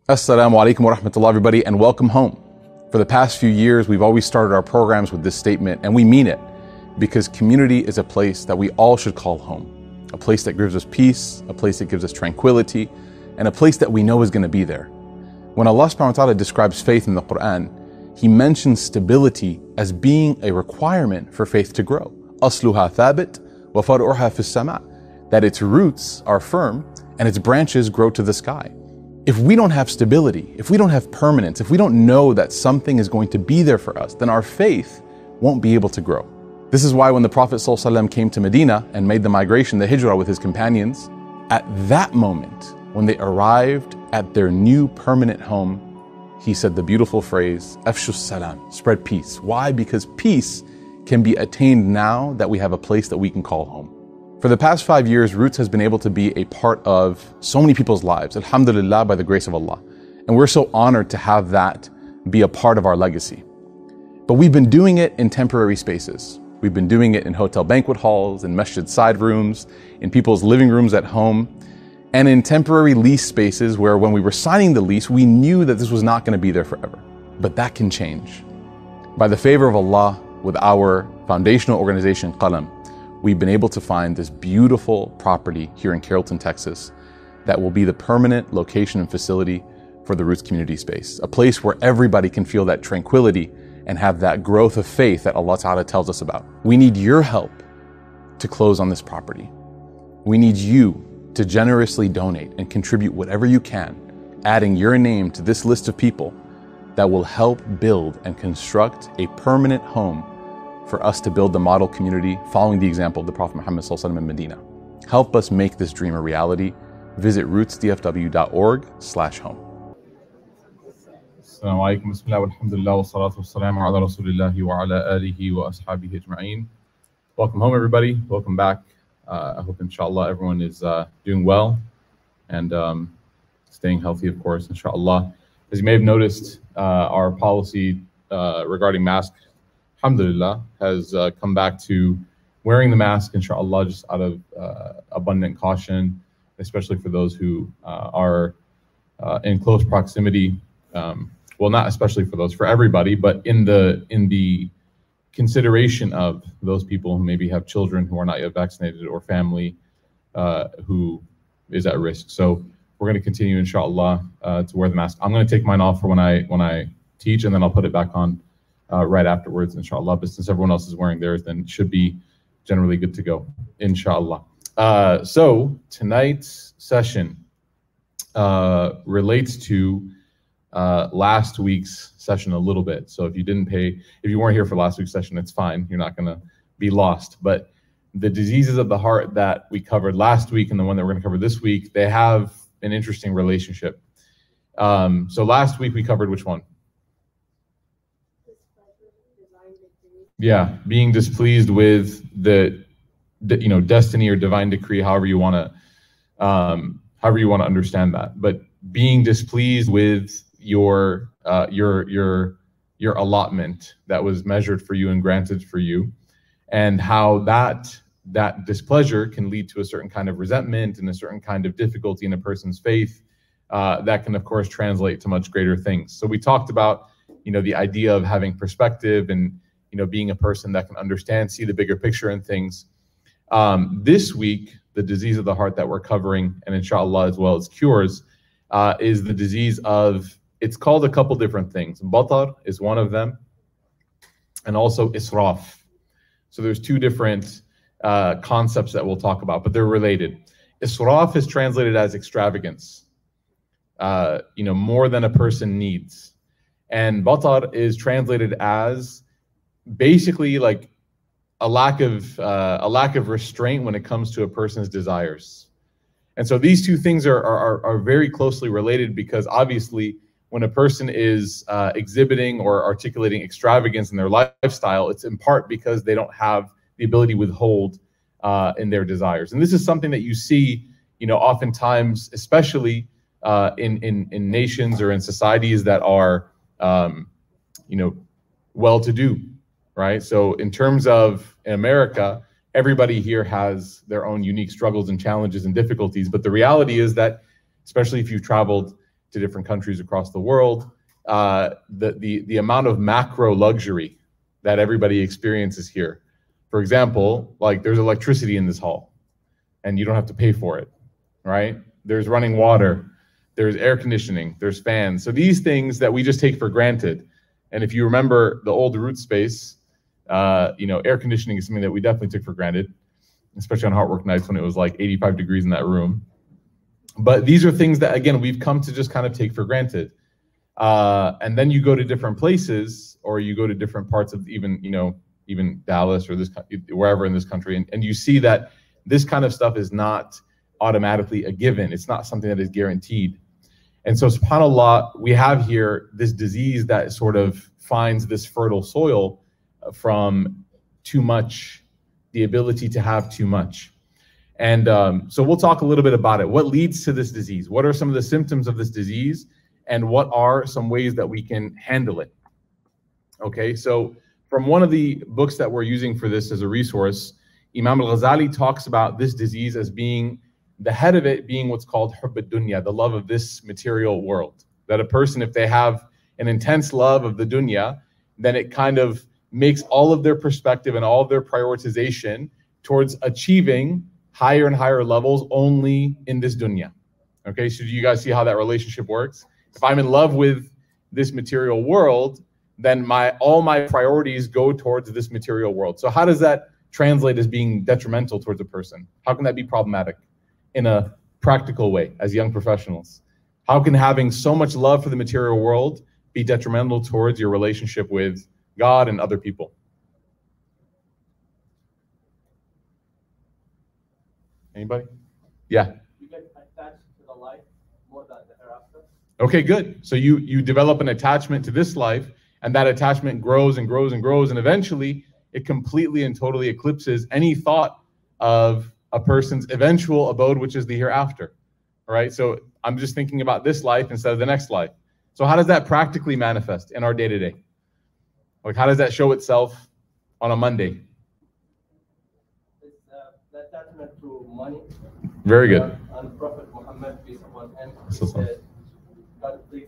Assalamu alaikum wa rahmatullah, everybody, and welcome home. For the past few years, we've always started our programs with this statement, and we mean it, because community is a place that we all should call home. A place that gives us peace, a place that gives us tranquility, and a place that we know is going to be there. When Allah subhanahu wa ta'ala describes faith in the Quran, He mentions stability as being a requirement for faith to grow. أَصْلُهَا ثَابِتْ وَفَرْعُهَا فِي السَّمَاءِ. That its roots are firm and its branches grow to the sky. If we don't have stability, if we don't have permanence, if we don't know that something is going to be there for us, then our faith won't be able to grow. This is why when the Prophet ﷺ came to Medina and made the migration, the hijrah with his companions, at that moment, when they arrived at their new permanent home, he said the beautiful phrase, Afshu salam, spread peace. Why? Because peace can be attained now that we have a place that we can call home. For the past 5 years, Roots has been able to be a part of so many people's lives, alhamdulillah, by the grace of Allah. And we're so honored to have that be a part of our legacy. But we've been doing it in temporary spaces. We've been doing it in hotel banquet halls, in masjid side rooms, in people's living rooms at home, and in temporary lease spaces where when we were signing the lease, we knew that this was not going to be there forever. But that can change. By the favor of Allah, with our foundational organization, Qalam, we've been able to find this beautiful property here in Carrollton, Texas, that will be the permanent location and facility for the Roots community space. A place where everybody can feel that tranquility and have that growth of faith that Allah Ta'ala tells us about. We need your help to close on this property. We need you to generously donate and contribute whatever you can, adding your name to this list of people that will help build and construct a permanent home for us to build the model community following the example of the Prophet Muhammad ﷺ in Medina. Help us make this dream a reality. Visit rootsdfw.org/home. Assalamu alaikum, bismillah, walhamdulillah, wa salatu wa salamu ala rasulillahi wa ala alihi wa ashabihi ajma'een. Welcome home, everybody. Welcome back. I hope, inshallah, everyone is doing well and staying healthy, of course, inshallah. As you may have noticed, our policy regarding masks, alhamdulillah, has come back to wearing the mask, inshallah, just out of abundant caution, especially for those who are in close proximity. Well, not especially for those, for everybody, but in the consideration of those people who maybe have children who are not yet vaccinated or family who is at risk. So we're going to continue, inshallah, to wear the mask. I'm going to take mine off for when I teach, and then I'll put it back on right afterwards, inshallah. But since everyone else is wearing theirs, then it should be generally good to go, inshallah. So tonight's session relates to last week's session a little bit. So if you weren't here for last week's session, it's fine. You're not going to be lost. But the diseases of the heart that we covered last week and the one that we're going to cover this week, they have an interesting relationship. So last week we covered which one? Yeah, being displeased with the destiny or divine decree, however you want to understand that. But being displeased with your allotment that was measured for you and granted for you, and how that displeasure can lead to a certain kind of resentment and a certain kind of difficulty in a person's faith that can, of course, translate to much greater things. So we talked about the idea of having perspective and being a person that can understand, see the bigger picture in things. This week, the disease of the heart that we're covering, and inshallah as well as cures, is the disease of, it's called a couple different things. Batar is one of them, and also israf. So there's two different concepts that we'll talk about, but they're related. Israf is translated as extravagance, more than a person needs. And batar is translated as basically like a lack of restraint when it comes to a person's desires. And so these two things are very closely related, because obviously when a person is exhibiting or articulating extravagance in their lifestyle, it's in part because they don't have the ability to withhold in their desires. And this is something that you see, oftentimes, especially in nations or in societies that are, well-to-do, right? So in terms of in America, everybody here has their own unique struggles and challenges and difficulties. But the reality is that, especially if you've traveled to different countries across the world, the amount of macro luxury that everybody experiences here. For example, like there's electricity in this hall and you don't have to pay for it, right? There's running water, there's air conditioning, there's fans. So these things that we just take for granted. And if you remember the old root space, air conditioning is something that we definitely took for granted, especially on hard work nights when it was like 85 degrees in that room. But these are things that, again, we've come to just kind of take for granted. And then you go to different places, or you go to different parts of even Dallas or wherever in this country, and you see that this kind of stuff is not automatically a given. It's not something that is guaranteed. And so, subhanAllah, we have here this disease that sort of finds this fertile soil from too much, the ability to have too much. And so we'll talk a little bit about it. What leads to this disease? What are some of the symptoms of this disease? And what are some ways that we can handle it? Okay, so from one of the books that we're using for this as a resource, Imam al-Ghazali talks about this disease as being, the head of it being what's called hubb ad-dunya, the love of this material world. That a person, if they have an intense love of the dunya, then it kind of makes all of their perspective and all of their prioritization towards achieving higher and higher levels only in this dunya. Okay, so do you guys see how that relationship works? If I'm in love with this material world, then all my priorities go towards this material world. So how does that translate as being detrimental towards a person? How can that be problematic in a practical way as young professionals? How can having so much love for the material world be detrimental towards your relationship with God and other people? Anybody? Yeah. You get attached to the life more than the hereafter. Okay, good. So you develop an attachment to this life, and that attachment grows and grows and grows, and eventually it completely and totally eclipses any thought of a person's eventual abode, which is the hereafter. All right, so I'm just thinking about this life instead of the next life. So how does that practically manifest in our day-to-day? Like, how does that show itself on a Monday? It's the attachment to money. Very good. And Prophet Muhammad, peace upon him, So- said, God, please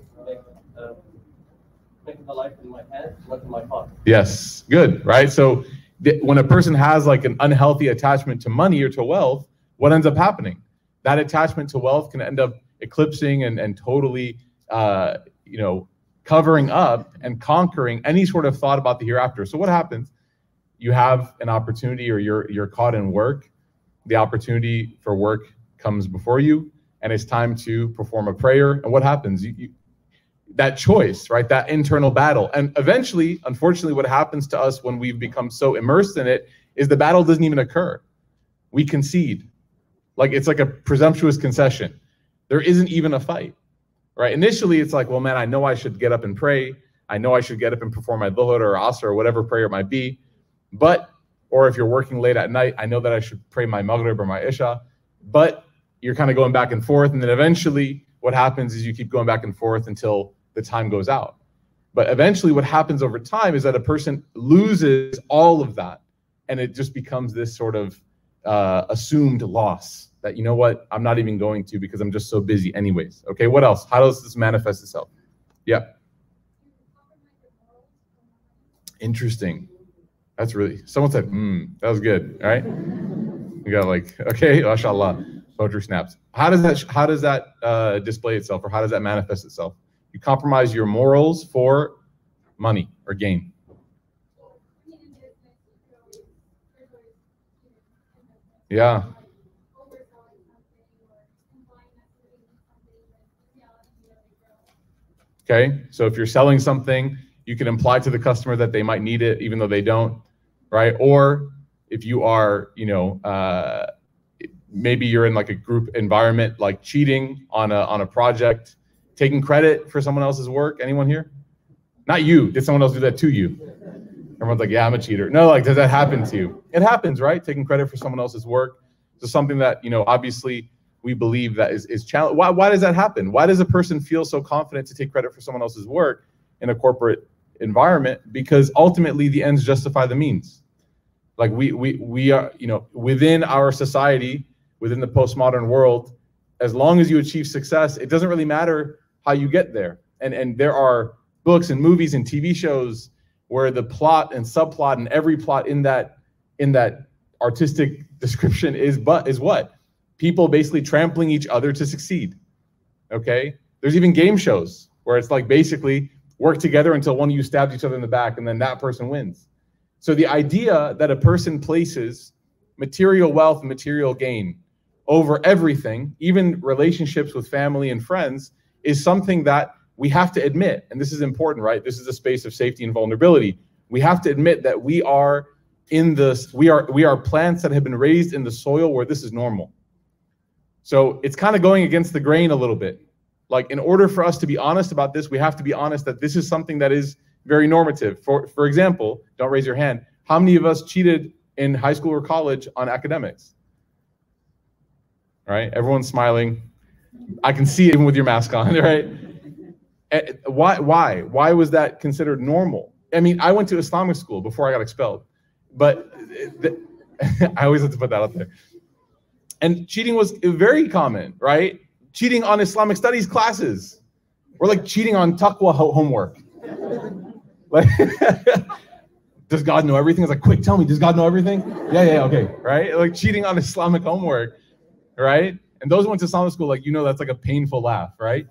make the life in my hand, not in my heart. Yes, good, right? So when a person has like an unhealthy attachment to money or to wealth, what ends up happening? That attachment to wealth can end up eclipsing and totally, covering up and conquering any sort of thought about the hereafter. So what happens? You have an opportunity, or you're caught in work. The opportunity for work comes before you, and it's time to perform a prayer. And what happens? That choice, right? That internal battle. And eventually, unfortunately, what happens to us when we've become so immersed in it is the battle doesn't even occur. We concede. Like, it's like a presumptuous concession. There isn't even a fight, right? Initially, it's like, well, man, I know I should get up and pray. I know I should get up and perform my dhuhr or asr or whatever prayer it might be. Or if you're working late at night, I know that I should pray my maghrib or my isha. But you're kind of going back and forth. And then eventually what happens is you keep going back and forth until the time goes out. But eventually what happens over time is that a person loses all of that. And it just becomes this sort of assumed loss that, you know what, I'm not even going to because I'm just so busy anyways. Okay, what else? How does this manifest itself? Yeah. Interesting. That's really, someone said, that was good. All right. You got like, okay, mashallah, poetry snaps. How does that display itself, or how does that manifest itself? You compromise your morals for money or gain. Yeah. Okay, so if you're selling something, you can imply to the customer that they might need it even though they don't, right? Or if you are, maybe you're in like a group environment, like cheating on a project, taking credit for someone else's work. Anyone here? Not you. Did someone else do that to you? Everyone's like, yeah, I'm a cheater. No, like, does that happen to you? It happens, right? Taking credit for someone else's work. So something that, obviously we believe that is challenging. Why does that happen? Why does a person feel so confident to take credit for someone else's work in a corporate environment? Because ultimately the ends justify the means. Like we are, within our society, within the postmodern world, as long as you achieve success, it doesn't really matter how you get there. And there are books and movies and TV shows where the plot and subplot and every plot in that artistic description is what? People basically trampling each other to succeed. Okay? There's even game shows where it's like basically work together until one of you stabs each other in the back and then that person wins. So the idea that a person places material wealth and material gain over everything, even relationships with family and friends, is something that we have to admit. And this is important, right? This is a space of safety and vulnerability. We have to admit that we are plants that have been raised in the soil where this is normal. So it's kind of going against the grain a little bit. Like, in order for us to be honest about this, we have to be honest that this is something that is very normative. For example, don't raise your hand, how many of us cheated in high school or college on academics? All right, everyone's smiling. I can see it even with your mask on, right? Why was that considered normal? I mean, I went to Islamic school before I got expelled, but I always have to put that out there. And cheating was very common, right? Cheating on Islamic studies classes, or like cheating on taqwa homework. Like, does God know everything? It's like, quick, tell me, does God know everything? Yeah, okay, right? Like cheating on Islamic homework, right? And those who went to Islamic school, like, that's like a painful laugh, right?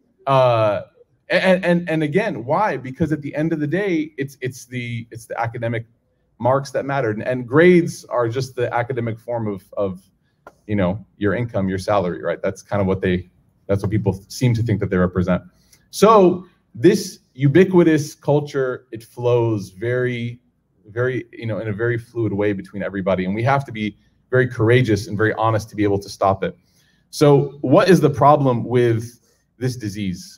And again, why? Because at the end of the day, it's the academic marks that matter, and grades are just the academic form of your income, your salary, right? That's kind of that's what people seem to think that they represent. So this ubiquitous culture, it flows very, very, in a very fluid way between everybody, and we have to be very courageous and very honest to be able to stop it. So what is the problem with this disease?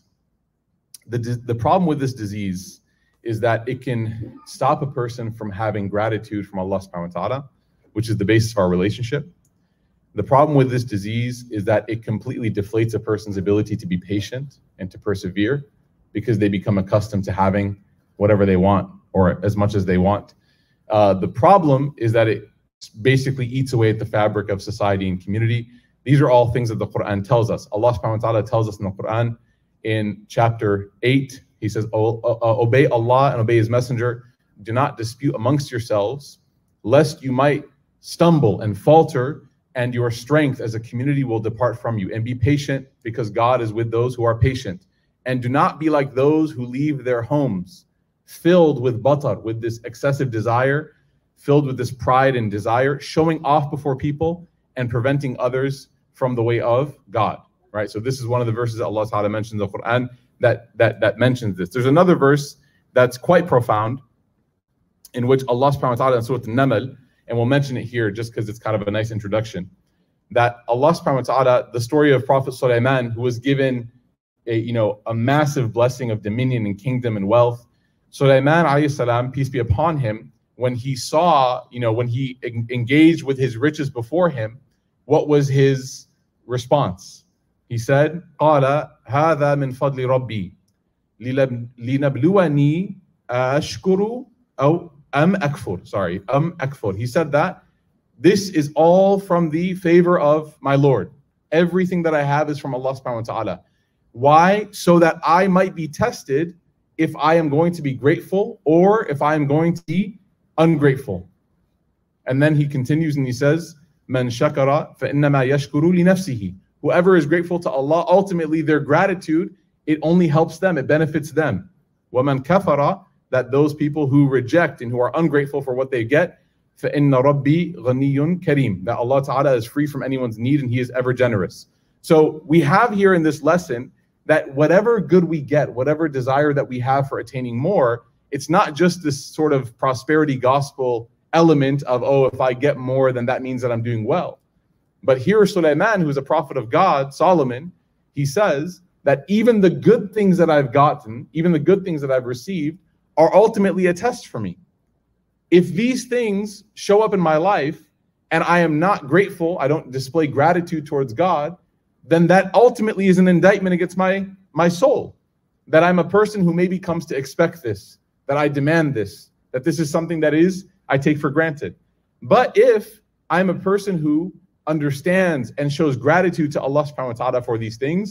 The problem with this disease is that it can stop a person from having gratitude from Allah subhanahu wa ta'ala, which is the basis of our relationship. The problem with this disease is that it completely deflates a person's ability to be patient and to persevere, because they become accustomed to having whatever they want or as much as they want. The problem is that it basically eats away at the fabric of society and community. These are all things that the Quran tells us. Allah subhanahu wa ta'ala tells us in the Quran in chapter 8, he says, obey Allah and obey his messenger. Do not dispute amongst yourselves, lest you might stumble and falter, and your strength as a community will depart from you. And be patient, because God is with those who are patient. And do not be like those who leave their homes filled with batar, with this excessive desire, filled with this pride and desire, showing off before people and preventing others from the way of God, right? So this is one of the verses that Allah Ta'ala mentions in the Quran that mentions this. There's another verse that's quite profound, in which Allah subhanahu wa ta'ala in Surah An-Naml, and we'll mention it here just because it's kind of a nice introduction, that Allah subhanahu wa ta'ala, the story of Prophet Sulaiman, who was given a massive blessing of dominion and kingdom and wealth. Sulaiman alayhi salam, peace be upon him, when he saw, when he engaged with his riches before him, what was his response? He said, قَالَ هَذَا مِنْ فَضْلِ رَبِّي لِنَبْلُوَنِي أَشْكُرُ أَوْ أَمْ أَكْفُرُ. He said that this is all from the favor of my Lord. Everything that I have is from Allah subhanahu wa ta'ala. Why? So that I might be tested if I am going to be grateful or if I am going to be ungrateful. And then he continues and he says, مَنْ شَكَرَ فَإِنَّمَا يَشْكُرُ لِنَفْسِهِ. Whoever is grateful to Allah, ultimately their gratitude, it only helps them, it benefits them. وَمَنْ كَفَرَ, that those people who reject and who are ungrateful for what they get, فَإِنَّ رَبِّي غَنِيٌّ كَرِيمٌ, that Allah Ta'ala is free from anyone's need and He is ever generous. So we have here in this lesson that whatever good we get, whatever desire that we have for attaining more, it's not just this sort of prosperity gospel element of, if I get more, then that means that I'm doing well. But here Sulaiman, who is a prophet of God, Solomon, he says that even the good things that I've gotten, even the good things that I've received, are ultimately a test for me. If these things show up in my life and I am not grateful, I don't display gratitude towards God, then that ultimately is an indictment against my soul. That I'm a person who maybe comes to expect this, that I demand this, that this is something that I take for granted. But if I'm a person who understands and shows gratitude to Allah subhanahu wa ta'ala for these things,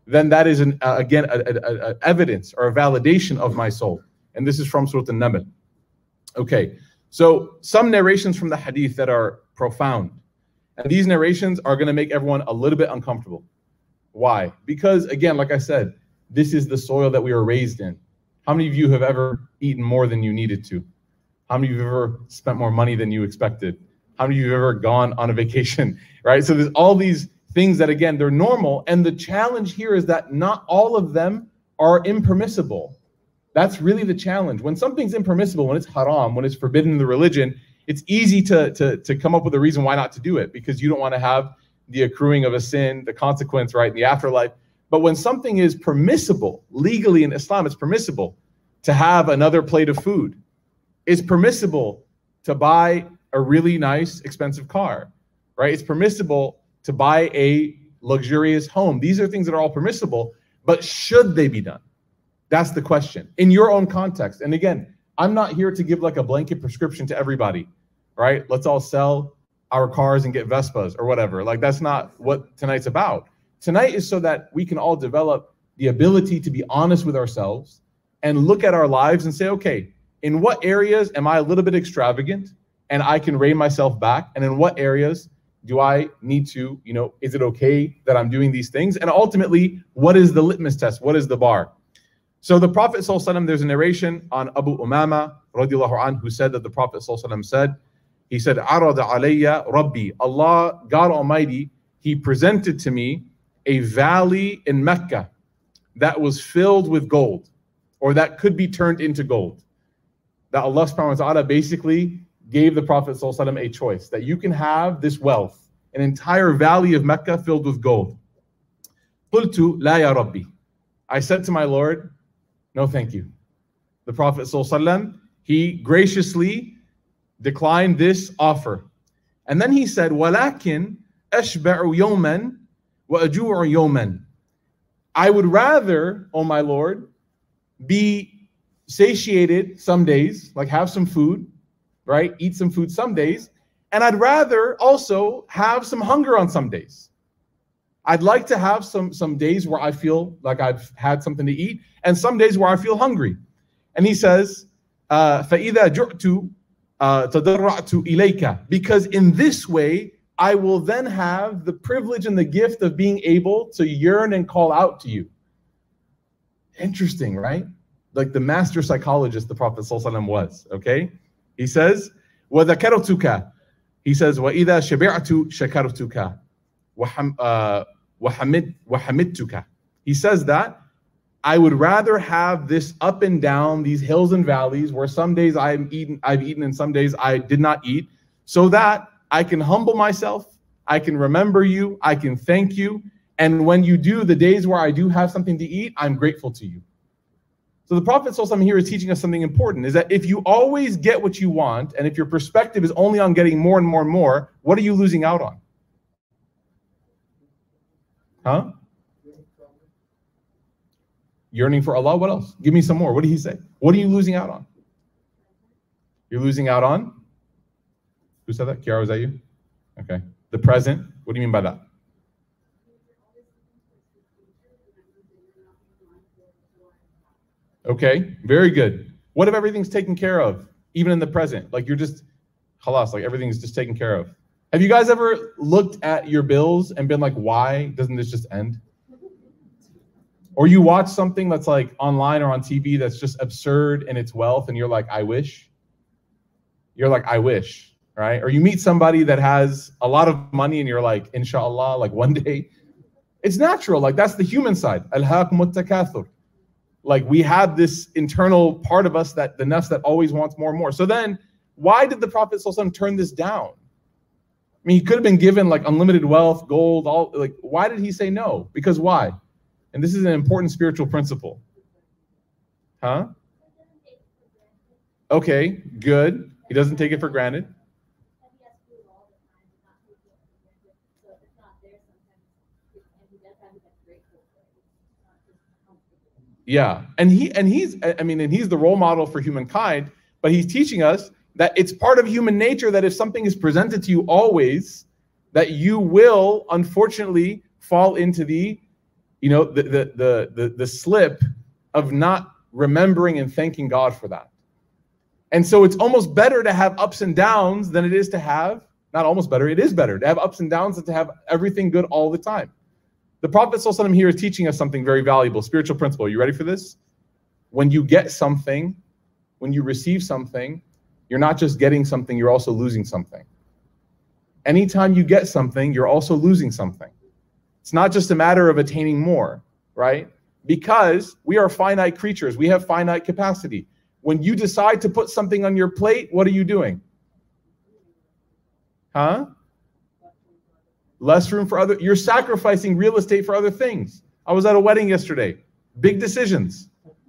then that is again a evidence or a validation of my soul. And this is from Surah An-Naml. Okay, so some narrations from the hadith that are profound. And these narrations are going to make everyone a little bit uncomfortable. Why? Because again, like I said, this is the soil that we were raised in. How many of you have ever eaten more than you needed to? How many of you have ever spent more money than you expected? How many of you have ever gone on a vacation, right? So there's all these things that, again, they're normal. And the challenge here is that not all of them are impermissible. That's really the challenge. When something's impermissible, when it's haram, when it's forbidden in the religion, it's easy to come up with a reason why not to do it, because you don't want to have the accruing of a sin, the consequence, right, in the afterlife. But when something is permissible, legally in Islam, it's permissible to have another plate of food. It's permissible to buy a really nice, expensive car, right? It's permissible to buy a luxurious home. These are things that are all permissible, but should they be done? That's the question in your own context. And again, I'm not here to give like a blanket prescription to everybody, right? Let's all sell our cars and get Vespas or whatever. Like, that's not what tonight's about. Tonight is so that we can all develop the ability to be honest with ourselves and look at our lives and say, okay, in what areas am I a little bit extravagant and I can rein myself back? And in what areas do I need to, is it okay that I'm doing these things? And ultimately, what is the litmus test? What is the bar? So the Prophet ﷺ, there's a narration on Abu Umama radiallahu anhu, who said that the Prophet ﷺ said, he said, Arada alayya Rabbi, Allah, God Almighty, He presented to me a valley in Mecca that was filled with gold, or that could be turned into gold. That Allah subhanahu wa ta'ala basically gave the Prophet ﷺ a choice, that you can have this wealth, an entire valley of Mecca filled with gold. Qultu la ya Rabbi. I said to my Lord, no thank you. The Prophet ﷺ, he graciously declined this offer. And then he said, walakin ashba'u yawman wa aju'u yawman. I would rather, oh my Lord, be satiated some days, like have some food, right? Eat some food some days. And I'd rather also have some hunger on some days. I'd like to have some days where I feel like I've had something to eat, and some days where I feel hungry. And he says, فَإِذَا جُعْتُ تَضَرَّعْتُ إِلَيْكَ. Because in this way, I will then have the privilege and the gift of being able to yearn and call out to you. Interesting, right? Like the master psychologist the Prophet ﷺ was, okay? He says, وَذَكَرْتُكَ. He says, وَإِذَا شَبِعْتُ شَكَرْتُكَ وَحَمِدْتُكَ. He says that I would rather have this up and down, these hills and valleys, where some days I've eaten and some days I did not eat, so that I can humble myself, I can remember you, I can thank you, and when you do, the days where I do have something to eat, I'm grateful to you. So the Prophet ﷺ here is teaching us something important, is that if you always get what you want, and if your perspective is only on getting more and more and more, what are you losing out on? Huh? Yearning for Allah, what else? Give me some more. What did he say? What are you losing out on? You're losing out on? Who said that? Kiara, was that you? Okay. The present. What do you mean by that? Okay, very good. What if everything's taken care of, even in the present? Like you're just, khalas, like everything's just taken care of. Have you guys ever looked at your bills and been like, why doesn't this just end? Or you watch something that's like online or on TV that's just absurd in its wealth and you're like, I wish. You're like, I wish, right? Or you meet somebody that has a lot of money and you're like, inshallah, like one day. It's natural, like that's the human side. Alhaakumut takathur. Like we have this internal part of us, that the nafs that always wants more and more. So then why did the Prophet ﷺ turn this down? I mean, he could have been given like unlimited wealth, gold, all like, why did he say no? Because why? And this is an important spiritual principle. Huh? Okay, good. He doesn't take it for granted. Yeah, and he's the role model for humankind, but he's teaching us that it's part of human nature that if something is presented to you always, that you will unfortunately fall into the you know, the slip of not remembering and thanking God for that. And so it's almost better to have ups and downs than it is to have, not almost better, it is better to have ups and downs than to have everything good all the time. The Prophet ﷺ here is teaching us something very valuable, spiritual principle. Are you ready for this? When you get something, when you receive something, you're not just getting something, you're also losing something. Anytime you get something, you're also losing something. It's not just a matter of attaining more, right? Because we are finite creatures. We have finite capacity. When you decide to put something on your plate, what are you doing? Huh? Less room for other, you're sacrificing real estate for other things. I was at a wedding yesterday. Big decisions.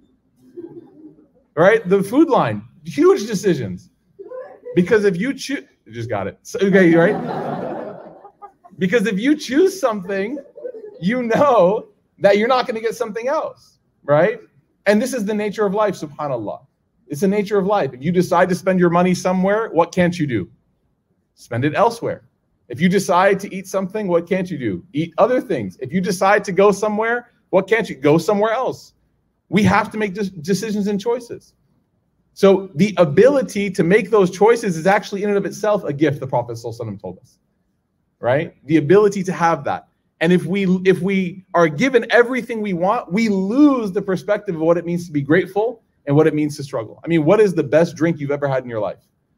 Right? The food line, huge decisions. Because if you choose, you just got it. So, okay, right? Because if you choose something, you know that you're not going to get something else, right? And this is the nature of life, subhanAllah. It's the nature of life. If you decide to spend your money somewhere, what can't you do? Spend it elsewhere. If you decide to eat something, what can't you do? Eat other things. If you decide to go somewhere, what can't you? Go somewhere else. We have to make decisions and choices. So the ability to make those choices is actually in and of itself a gift, the Prophet ﷺ told us, right? The ability to have that. And if we are given everything we want, we lose the perspective of what it means to be grateful and what it means to struggle. I mean, what is the best drink you've ever had in your life?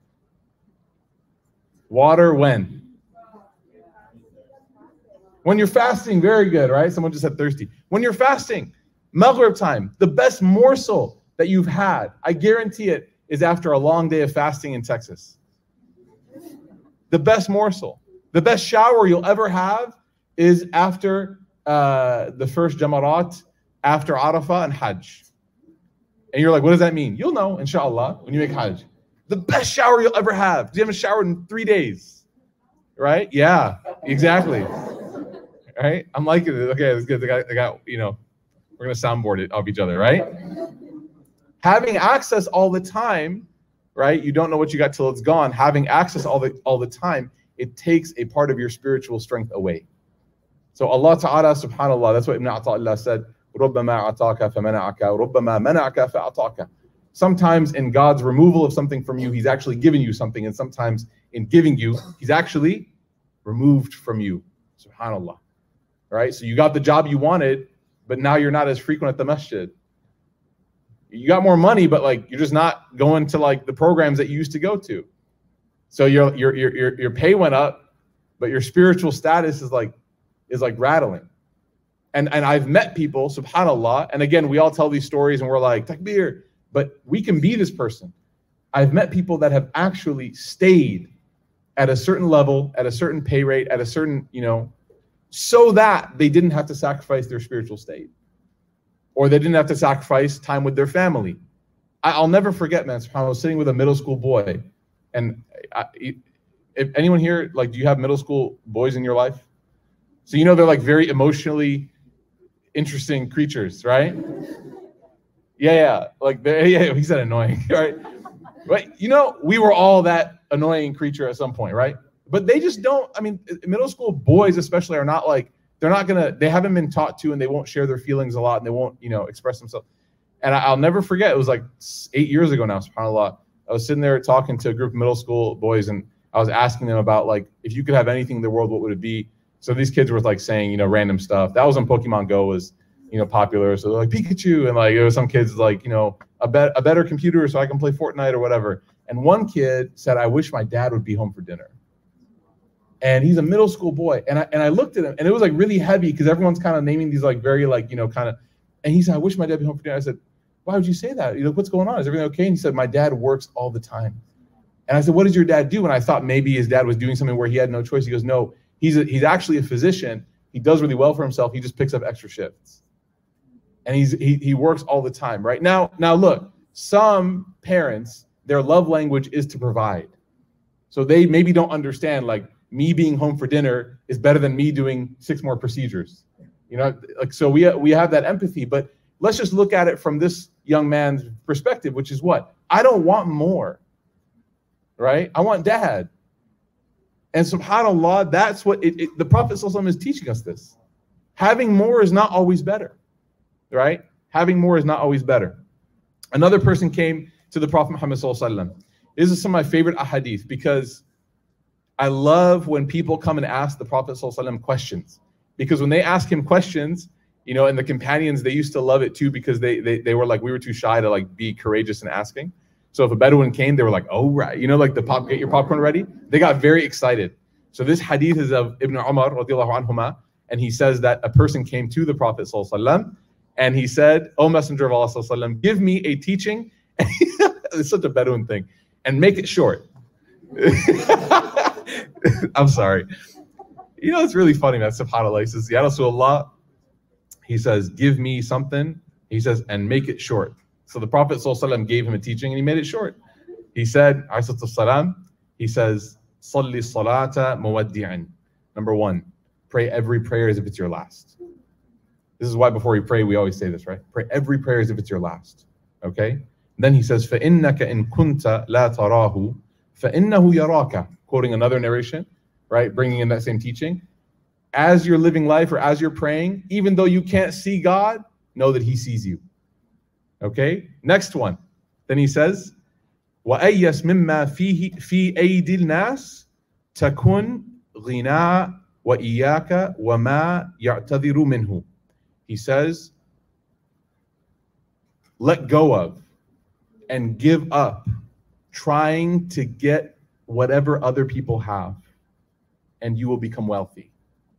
Water when? When you're fasting, very good, right? Someone just said thirsty. When you're fasting, Maghrib time, the best morsel that you've had, I guarantee it, is after a long day of fasting in Texas. The best morsel. The best shower you'll ever have is after the first Jamarat, after Arafah and Hajj. And you're like, what does that mean? You'll know, inshallah, when you make Hajj. The best shower you'll ever have. You haven't showered in 3 days. Right? Yeah, exactly. Right? I'm liking it. Okay, that's good. I got, you know, we're going to soundboard it off each other, right? Having access all the time, right? You don't know what you got till it's gone. Having access all the time, it takes a part of your spiritual strength away. So Allah Ta'ala, subhanAllah, that's what Ibn Ata'illah said, رُبَّمَا أَعْطَاكَ فَمَنَعَكَ رُبَّمَا مَنَعَكَ فَأَعْطَاكَ. Sometimes in God's removal of something from you, He's actually giving you something. And sometimes in giving you, He's actually removed from you. SubhanAllah. Right? So you got the job you wanted, but now you're not as frequent at the masjid. You got more money, but like you're just not going to like the programs that you used to go to. So your pay went up, but your spiritual status is like rattling. And I've met people, subhanAllah, and again, we all tell these stories and we're like, takbir, but we can be this person. I've met people that have actually stayed at a certain level, at a certain pay rate, at a certain, you know, so that they didn't have to sacrifice their spiritual state. Or they didn't have to sacrifice time with their family. I'll never forget, man, I was sitting with a middle school boy. And if anyone here, like, do you have middle school boys in your life? So you know they're like very emotionally interesting creatures, right? Yeah. Like, yeah, he said annoying, right? But you know, we were all that annoying creature at some point, right? But they just don't, I mean, middle school boys especially are not like, they haven't been taught to, and they won't share their feelings a lot, and they won't, you know, express themselves. And I'll never forget, it was like 8 years ago now, subhanAllah. I was sitting there talking to a group of middle school boys, and I was asking them about, like, if you could have anything in the world, what would it be? So these kids were like saying, you know, random stuff. That was when Pokemon Go was, you know, popular. So they're like, Pikachu. And like, there was some kids like, you know, a better computer so I can play Fortnite or whatever. And one kid said, I wish my dad would be home for dinner. And he's a middle school boy. And I looked at him, and it was like really heavy because everyone's kind of naming these like very like, you know, kind of, and he said, I wish my dad would be home for dinner. I said, why would you say that? You know, what's going on? Is everything okay? And he said, my dad works all the time. And I said, what does your dad do? And I thought maybe his dad was doing something where he had no choice. He goes, no, he's actually a physician. He does really well for himself. He just picks up extra shifts. And he works all the time, right? Now look, some parents, their love language is to provide. So they maybe don't understand, like, me being home for dinner is better than me doing 6 more procedures. You know, like, so we have that empathy, but let's just look at it from this young man's perspective, which is what? I don't want more, right? I want dad. And subhanAllah, that's what the Prophet ﷺ is teaching us this. Having more is not always better, right? Having more is not always better. Another person came to the Prophet Muhammad sallallahu alaihi wasallam. This is some of my favorite ahadith because I love when people come and ask the Prophet sallallahu alaihi wasallam questions. Because when they ask him questions, you know, and the companions, they used to love it too because they were like, we were too shy to like be courageous in asking. So if a Bedouin came, they were like, oh, right. You know, like get your popcorn ready. They got very excited. So this hadith is of Ibn Umar radiallahu anhuma. And he says that a person came to the Prophet sallallahu alaihi wasallam and he said, O Messenger of Allah sallallahu alaihi wasallam, give me a teaching. It's such a Bedouin thing. And make it short. I'm sorry. You know, it's really funny, man. SubhanAllah. He says, Ya Rasulullah, he says, give me something. He says, and make it short. So the Prophet ﷺ gave him a teaching and he made it short. He said, he says, Salli salata muwaddi'an. Number one, pray every prayer as if it's your last. This is why before we pray, we always say this, right? Pray every prayer as if it's your last. Okay? Then he says, فَإِنَّكَ إِن كُنْتَ لَا تَرَاهُ فَإِنَّهُ يَرَاكَ. Quoting another narration, right? Bringing in that same teaching. As you're living life or as you're praying, even though you can't see God, know that he sees you. Okay? Next one. Then he says, وَأَيَّسْ مِمَّا فِي أَيْدِ النَّاسِ تَكُنْ غِنَاء وَإِيَّاكَ وَمَا يَعْتَذِرُ مِنْهُ. He says, let go of and give up trying to get whatever other people have, and you will become wealthy.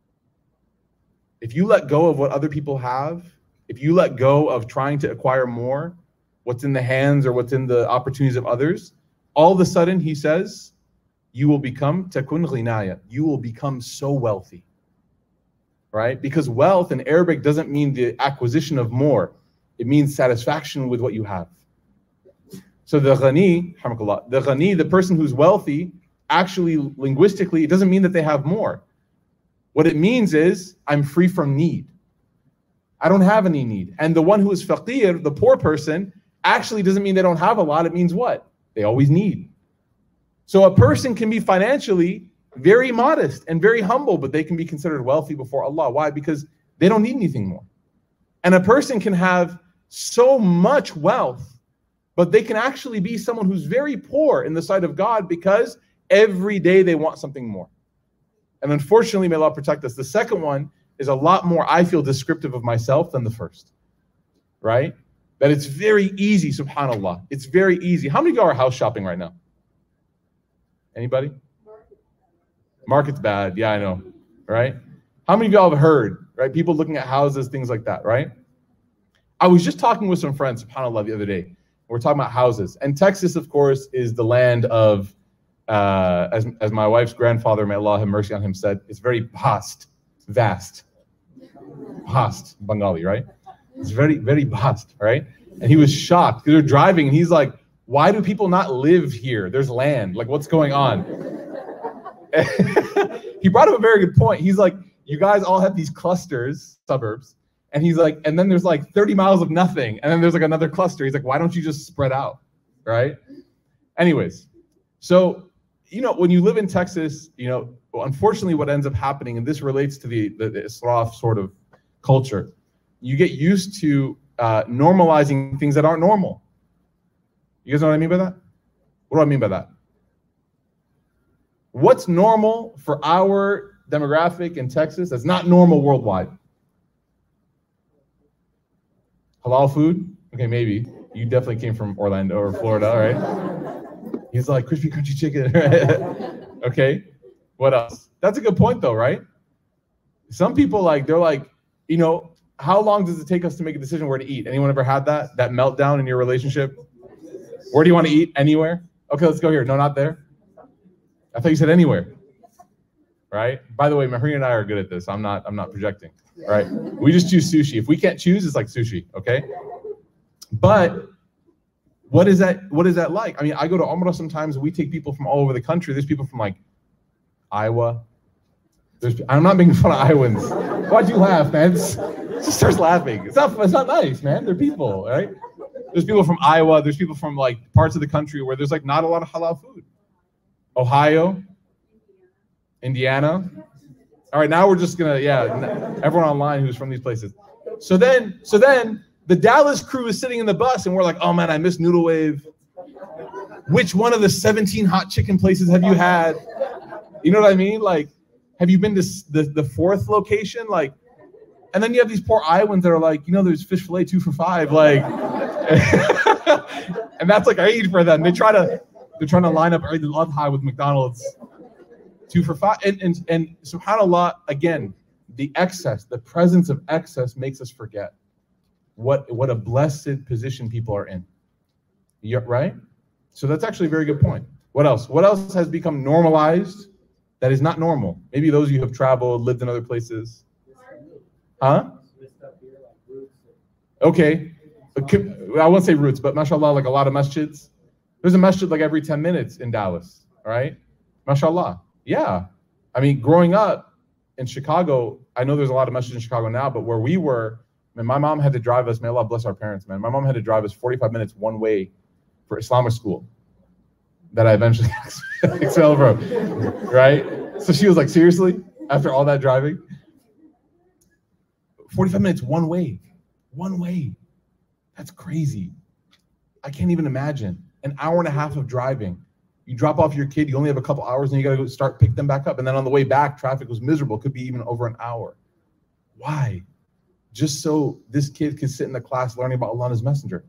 If you let go of what other people have, if you let go of trying to acquire more, what's in the hands or what's in the opportunities of others, all of a sudden, he says, you will become takun ghinaya. You will become so wealthy, right? Because wealth in Arabic doesn't mean the acquisition of more. It means satisfaction with what you have. So the ghani, the person who's wealthy, actually linguistically, it doesn't mean that they have more. What it means is, I'm free from need. I don't have any need. And the one who is faqir, the poor person, actually doesn't mean they don't have a lot. It means what? They always need. So a person can be financially very modest and very humble, but they can be considered wealthy before Allah. Why? Because they don't need anything more. And a person can have so much wealth, but they can actually be someone who's very poor in the sight of God because every day they want something more. And unfortunately, may Allah protect us, the second one is a lot more, I feel, descriptive of myself than the first, right? That it's very easy, subhanAllah. It's very easy. How many of y'all are house shopping right now? Anybody? Market's bad. Yeah, I know, right? How many of y'all have heard, right? People looking at houses, things like that, right? I was just talking with some friends, subhanAllah, the other day. We're talking about houses. And Texas, of course, is the land of, as my wife's grandfather, may Allah have mercy on him, said, it's very vast. Bengali, right? It's very, very vast, right? And he was shocked. They were driving, and he's like, why do people not live here? There's land. Like, what's going on? He brought up a very good point. He's like, you guys all have these clusters, suburbs, and he's like, and then there's like 30 miles of nothing, and then there's like another cluster. He's like, why don't you just spread out, right? Anyways, so, you know, when you live in Texas, you know, unfortunately what ends up happening, and this relates to the israf sort of culture, you get used to normalizing things that aren't normal. You guys know what I mean by that? What do I mean by that? What's normal for our demographic in Texas that's not normal worldwide? Halal food? Okay, maybe. You definitely came from Orlando or Florida, right? He's like, crispy, crunchy chicken, right? Okay, what else? That's a good point though, right? Some people, like, they're like, you know, how long does it take us to make a decision where to eat? Anyone ever had that meltdown in your relationship? Where do you want to eat? Anywhere? Okay, let's go here. No, not there. I thought you said anywhere. Right? By the way, Mahreen and I are good at this. I'm not projecting. Right? We just choose sushi. If we can't choose, it's like sushi. Okay? But what is that like? I mean, I go to Umrah sometimes. We take people from all over the country. There's people from like Iowa. I'm not making fun of Iowans. Why'd you laugh, man? Just starts laughing. It's not nice, man. They're people, right? There's people from Iowa. There's people from like parts of the country where there's like not a lot of halal food. Ohio, Indiana, All right, now we're just gonna, everyone online who's from these places. So then the Dallas crew is sitting in the bus and we're like, oh man, I miss Noodle Wave. Which one of the 17 hot chicken places have you had? You know what I mean? Like, have you been to the fourth location? Like, and then you have these poor Iowans that are like, there's fish fillet 2 for $5. Like, and that's like Eid for them. They're trying to line up Eid al-Adha with McDonald's 2 for $5. And subhanAllah, again, the excess, the presence of excess makes us forget what a blessed position people are in. Right? So that's actually a very good point. What else? What else has become normalized that is not normal? Maybe those of you who have traveled, lived in other places. Huh? Okay. I won't say roots, but mashallah, like a lot of masjids. There's a masjid like every 10 minutes in Dallas, all right? Mashallah. Yeah. I mean, growing up in Chicago, I know there's a lot of masjids in Chicago now, but where we were, man, my mom had to drive us, may Allah bless our parents, man. My mom had to drive us 45 minutes one way for Islamic school that I eventually expelled from, right? So she was like, seriously? After all that driving? 45 minutes one way. That's crazy. I can't even imagine. An hour and a half of driving. You drop off your kid, you only have a couple hours, and you got to go pick them back up. And then on the way back, traffic was miserable. Could be even over an hour. Why? Just so this kid could sit in the class learning about Allah and His Messenger.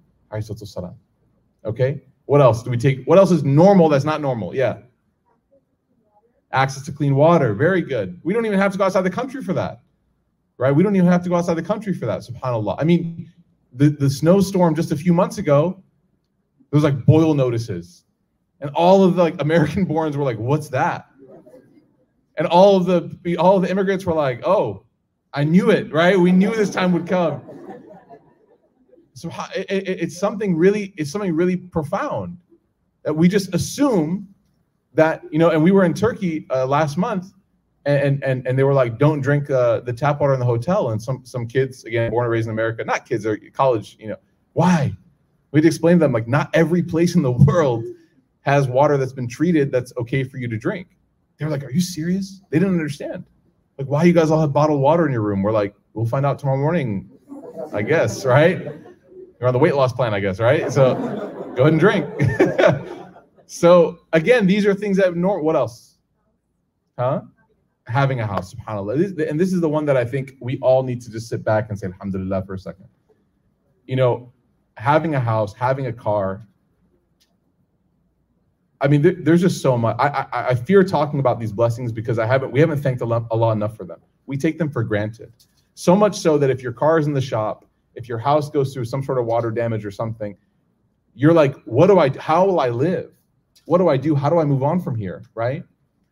Okay? What else do we take? What else is normal that's not normal? Yeah. Access to clean water. Very good. We don't even have to go outside the country for that. Right? We don't even have to go outside the country for that, subhanAllah. I mean, the snowstorm just a few months ago, there was like boil notices. And all of the American borns were like, what's that? And all of the immigrants were like, oh, I knew it, right? We knew this time would come. So it's something really profound that we just assume that, and we were in Turkey last month and they were like, don't drink the tap water in the hotel. And some kids, again, born and raised in America, not kids, they're college, why? We had to explain to them, like, not every place in the world has water that's been treated that's okay for you to drink. They were like, are you serious? They didn't understand. Like, why you guys all have bottled water in your room? We're like, we'll find out tomorrow morning, I guess, right? You're on the weight loss plan, I guess, right? So go ahead and drink. So again, these are things that what else? Huh? Having a house, subhanAllah. And this is the one that I think we all need to just sit back and say, alhamdulillah, for a second. Having a house, having a car. I mean, there's just so much. I fear talking about these blessings because we haven't thanked Allah enough for them. We take them for granted. So much so that if your car is in the shop, if your house goes through some sort of water damage or something, you're like, how will I live? What do I do? How do I move on from here, right?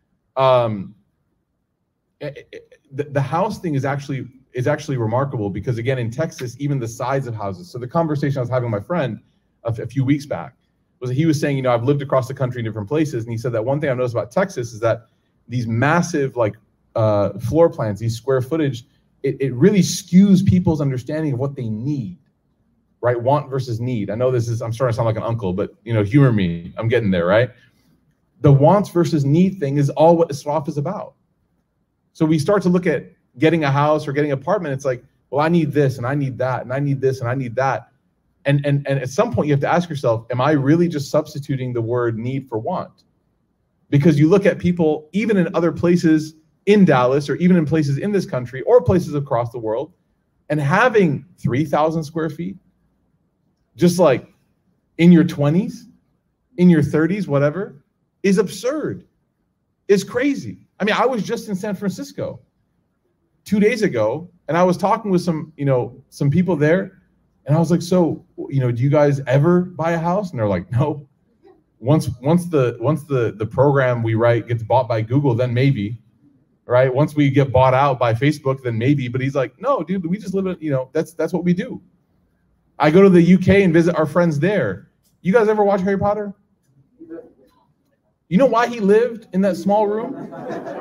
The house thing is actually remarkable because, again, in Texas, even the size of houses. So the conversation I was having with my friend a few weeks back was that he was saying, I've lived across the country in different places, and he said that one thing I've noticed about Texas is that these massive floor plans, these square footage, it really skews people's understanding of what they need, right? Want versus need. I know I'm starting to sound like an uncle, but humor me. I'm getting there, right? The wants versus need thing is all what Israf is about. So we start to look at getting a house or getting an apartment. It's like, well, I need this and I need that and I need this and I need that. And at some point you have to ask yourself, am I really just substituting the word need for want? Because you look at people, even in other places in Dallas or even in places in this country or places across the world, and having 3,000 square feet, just like in your 20s, in your 30s, whatever, is absurd. It's crazy. I mean, I was just in San Francisco 2 days ago, and I was talking with some people there, and I was like, so, do you guys ever buy a house? And they're like, no. Once the program we write gets bought by Google, then maybe, right? Once we get bought out by Facebook, then maybe. But he's like, no, dude, we just live in, that's what we do. I go to the UK and visit our friends there. You guys ever watch Harry Potter? You know why he lived in that small room?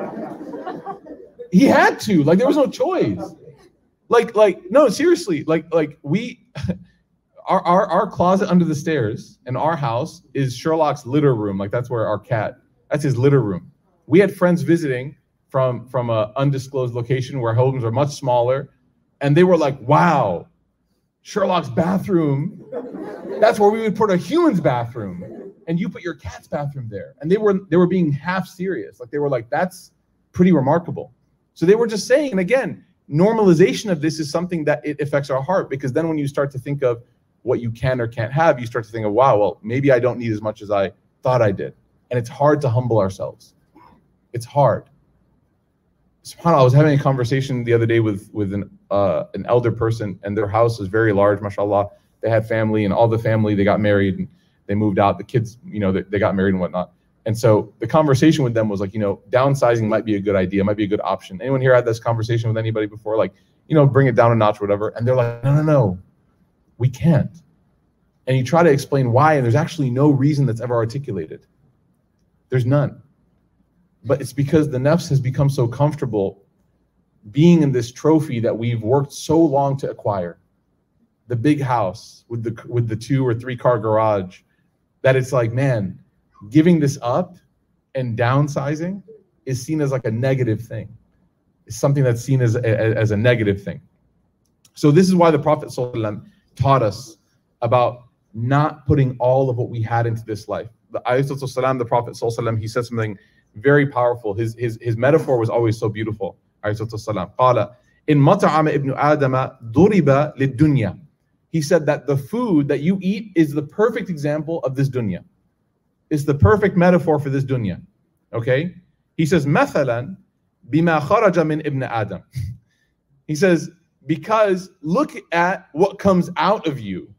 He had to. Like, there was no choice. No, seriously. Our closet under the stairs in our house is Sherlock's litter room. Like, that's where our cat, that's his litter room. We had friends visiting from an undisclosed location where homes are much smaller, and they were like, wow, Sherlock's bathroom, that's where we would put a human's bathroom, and you put your cat's bathroom there. And they were being half serious. Like, they were like, that's pretty remarkable. So they were just saying, and again, normalization of this is something that it affects our heart, because then when you start to think of what you can or can't have, you start to think of, wow, well, maybe I don't need as much as I thought I did. And it's hard to humble ourselves. It's hard. SubhanAllah, I was having a conversation the other day with an elder person, and their house is very large, mashallah. They had family, and all the family, they got married, and they moved out. The kids, they got married and whatnot. And so the conversation with them was like, downsizing might be a good idea, might be a good option. Anyone here had this conversation with anybody before? Like, bring it down a notch or whatever. And they're like, no, we can't. And you try to explain why, and there's actually no reason that's ever articulated. There's none. But it's because the nafs has become so comfortable being in this trophy that we've worked so long to acquire. The big house with the 2 or 3 car garage, that it's like, man, giving this up and downsizing is seen as like a negative thing. It's something that's seen as a negative thing. So this is why the Prophet ﷺ taught us about not putting all of what we had into this life. The Prophet ﷺ, he said something very powerful. His metaphor was always so beautiful. قال إن مطعم ابن آدم ضرب للدنيا. He said that the food that you eat is the perfect example of this dunya. It's the perfect metaphor for this dunya. Okay? He says, مثلا بما خرج من ابن آدم. He says, because look at what comes out of you.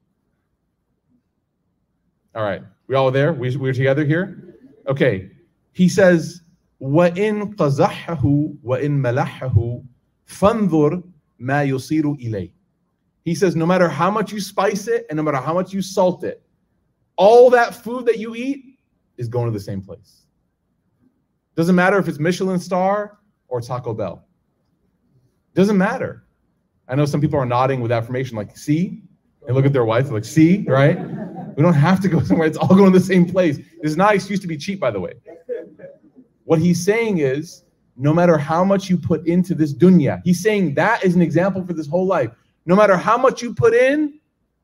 All right, we all there? We're together here? Okay. He says, وَإِن قَزَحَهُ وَإِن مَلَحَهُ فَانظُرْ مَا يُصِيرُ إِلَيْهِ. He says, no matter how much you spice it and no matter how much you salt it, all that food that you eat is going to the same place. Doesn't matter if it's Michelin star or Taco Bell. Doesn't matter. I know some people are nodding with affirmation, like, see? And look at their wife, like, see, right? We don't have to go somewhere. It's all going to the same place. This is not an excuse to be cheap, by the way. What he's saying is, no matter how much you put into this dunya, he's saying that is an example for this whole life. No matter how much you put in,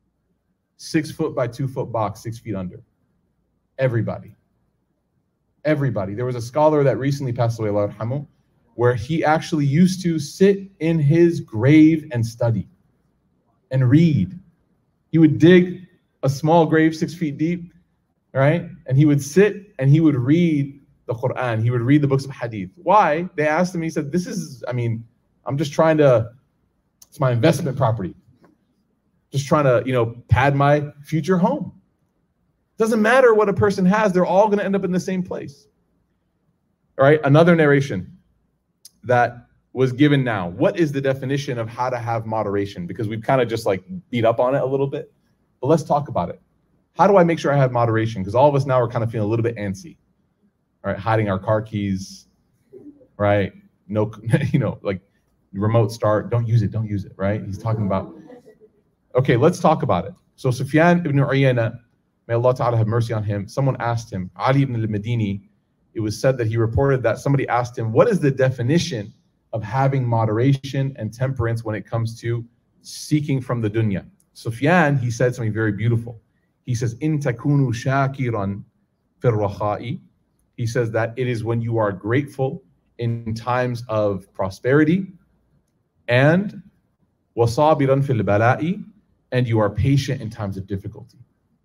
6 foot by 2 foot box, 6 feet under. Everybody. Everybody. There was a scholar that recently passed away, Allah yarhamu, where he actually used to sit in his grave and study and read. He would dig a small grave 6 feet deep, right? And he would sit and he would read the Quran. He would read the books of hadith. Why? They asked him, he said, I'm just trying to, it's my investment property. Just trying to, pad my future home. Doesn't matter what a person has, they're all going to end up in the same place. All right, another narration that was given now. What is the definition of how to have moderation? Because we've kind of just like beat up on it a little bit, but let's talk about it. How do I make sure I have moderation? Because all of us now are kind of feeling a little bit antsy, right? Hiding our car keys, right? No, like remote start, don't use it, right? He's talking about, okay, let's talk about it. So Sufyan ibn Uyayna, may Allah Ta'ala have mercy on him, someone asked him, Ali ibn al-Madini, it was said that he reported that somebody asked him, what is the definition of having moderation and temperance when it comes to seeking from the dunya? Sufyan, he said something very beautiful. He says, in takunu shakiran fir rakha'i. He says that it is when you are grateful in times of prosperity, and wasabiran fil bala'i, and you are patient in times of difficulty.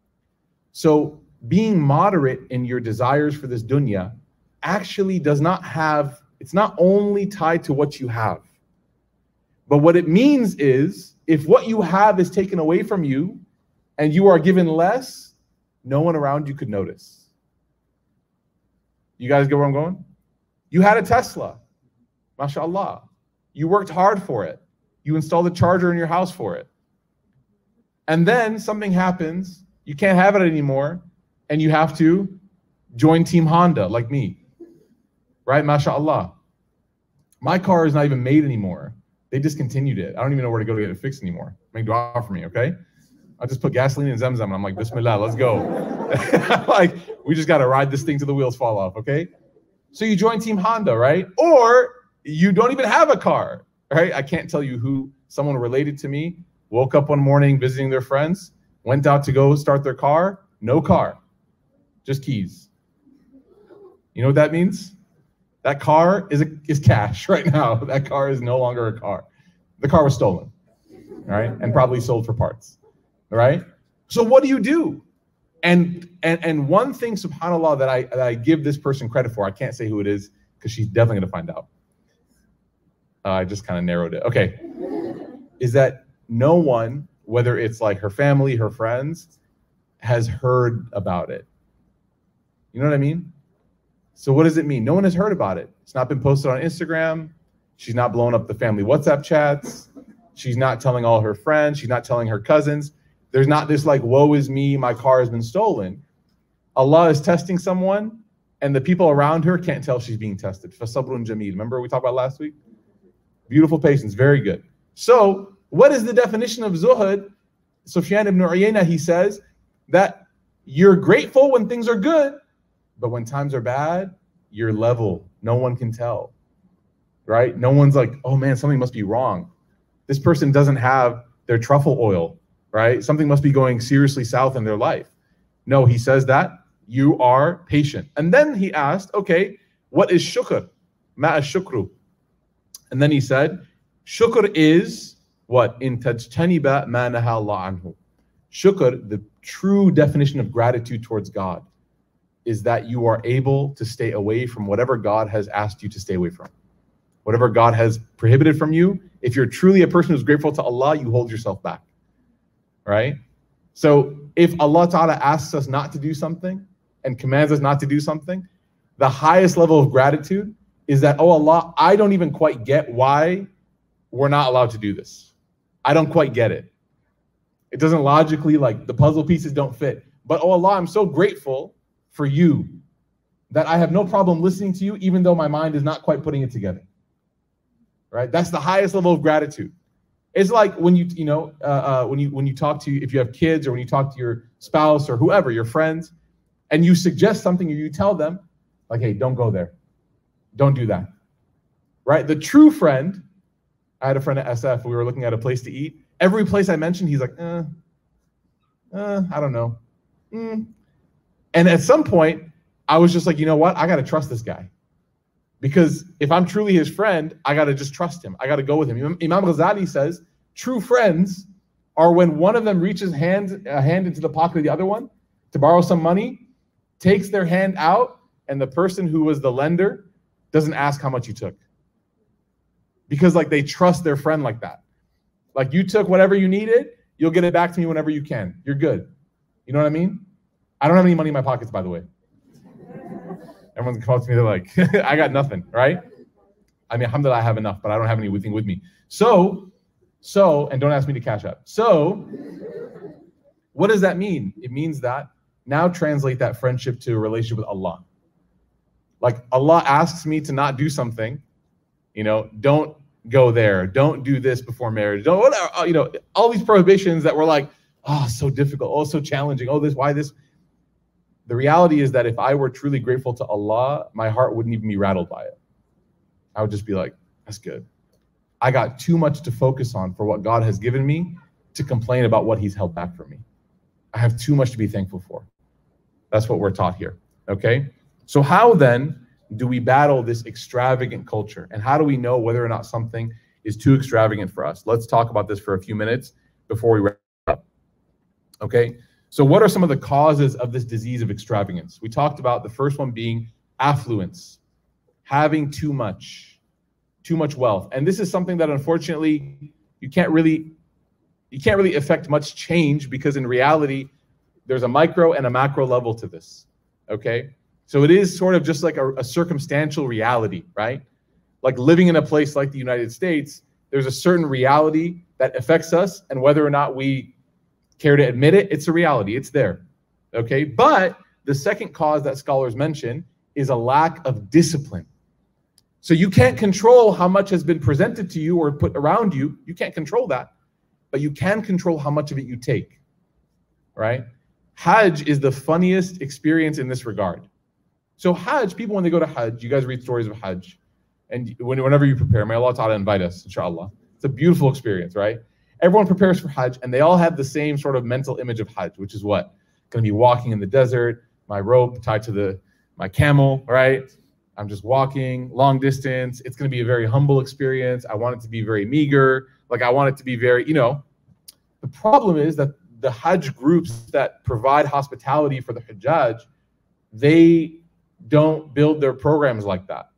So being moderate in your desires for this dunya actually does not have, it's not only tied to what you have, but what it means is if what you have is taken away from you and you are given less, no one around you could notice. You guys get where I'm going? You had a Tesla, mashallah. You worked hard for it. You installed a charger in your house for it. And then something happens, you can't have it anymore, and you have to join Team Honda, like me. Right, mashallah. My car is not even made anymore. They discontinued it. I don't even know where to go to get it fixed anymore. Make dua for me, okay? I just put gasoline in Zamzam, and I'm like, Bismillah, let's go. Like, we just got to ride this thing till the wheels fall off, okay? So you join Team Honda, right? Or you don't even have a car, right? I can't tell you who, someone related to me, woke up one morning visiting their friends, went out to go start their car, no car, just keys. You know what that means? That car is cash right now. That car is no longer a car. The car was stolen, right? And probably sold for parts, right? So what do? And one thing, subhanAllah, that I give this person credit for, I can't say who it is because she's definitely gonna find out. I just kind of narrowed it. Okay, is that no one, whether it's like her family, her friends, has heard about it. You know what I mean? So what does it mean? No one has heard about it. It's not been posted on Instagram. She's not blowing up the family WhatsApp chats. She's not telling all her friends. She's not telling her cousins. There's not this like, woe is me, my car has been stolen. Allah is testing someone, and the people around her can't tell she's being tested. فَصَبْرٌ جَمِيلٌ. Remember we talked about last week? Beautiful patience, very good. So what is the definition of zuhud? Sufyan ibn Uyayna, he says that you're grateful when things are good, but when times are bad, you're level. No one can tell, right? No one's like, oh man, something must be wrong. This person doesn't have their truffle oil, right? Something must be going seriously south in their life. No, he says that you are patient. And then he asked, okay, what is shukr? Ma shukru. And then he said, shukr is what? In tajtaniba ma naha Allah anhu. Shukr, the true definition of gratitude towards God, is that you are able to stay away from whatever God has asked you to stay away from. Whatever God has prohibited from you, if you're truly a person who's grateful to Allah, you hold yourself back, right? So if Allah Ta'ala asks us not to do something and commands us not to do something, the highest level of gratitude is that, oh Allah, I don't even quite get why we're not allowed to do this. I don't quite get it. It doesn't logically, like the puzzle pieces don't fit. But oh Allah, I'm so grateful for you that I have no problem listening to you, even though my mind is not quite putting it together. Right? That's the highest level of gratitude. It's like when you talk to, if you have kids, or when you talk to your spouse or whoever, your friends, and you suggest something, or you tell them, like, hey, don't go there. Don't do that. Right? The true friend, I had a friend at SF, we were looking at a place to eat. Every place I mentioned, he's like, I don't know. And at some point, I was just like, you know what? I got to trust this guy. Because if I'm truly his friend, I got to just trust him. I got to go with him. Imam Ghazali says, true friends are when one of them reaches a hand into the pocket of the other one to borrow some money, takes their hand out, and the person who was the lender doesn't ask how much you took. Because like they trust their friend like that. Like you took whatever you needed, you'll get it back to me whenever you can. You're good. You know what I mean? I don't have any money in my pockets, by the way. Everyone's come up to me, they're like, I got nothing, right? I mean, alhamdulillah, I have enough, but I don't have anything with me. So, and don't ask me to cash out. So, what does that mean? It means that now translate that friendship to a relationship with Allah. Like Allah asks me to not do something, don't go there, don't do this before marriage, don't, whatever, all these prohibitions that were like, oh, so difficult, oh, so challenging, oh, this, why this? The reality is that if I were truly grateful to Allah, my heart wouldn't even be rattled by it. I would just be like, that's good. I got too much to focus on for what God has given me to complain about what he's held back from me. I have too much to be thankful for. That's what we're taught here, okay? So how then do we battle this extravagant culture? And how do we know whether or not something is too extravagant for us? Let's talk about this for a few minutes before we wrap up, okay? So what are some of the causes of this disease of extravagance? We talked about the first one being affluence, having too much wealth. And this is something that unfortunately you can't really affect much change, because in reality, there's a micro and a macro level to this, okay? So it is sort of just like a circumstantial reality, right? Like living in a place like the United States, there's a certain reality that affects us, and whether or not we care to admit it, it's a reality, it's there, okay? But the second cause that scholars mention is a lack of discipline. So you can't control how much has been presented to you or put around you. You can't control that, but you can control how much of it you take, right? Hajj is the funniest experience in this regard. So Hajj, people when they go to Hajj, you guys read stories of Hajj, and whenever you prepare, may Allah Ta'ala invite us, inshallah. It's a beautiful experience, right? Everyone prepares for Hajj, and they all have the same sort of mental image of Hajj, which is what? Going to be walking in the desert, my rope tied to my camel, right? I'm just walking long distance. It's going to be a very humble experience. I want it to be very meager. Like I want it to be very, the problem is that the Hajj groups that provide hospitality for the Hujjaj, they don't build their programs like that.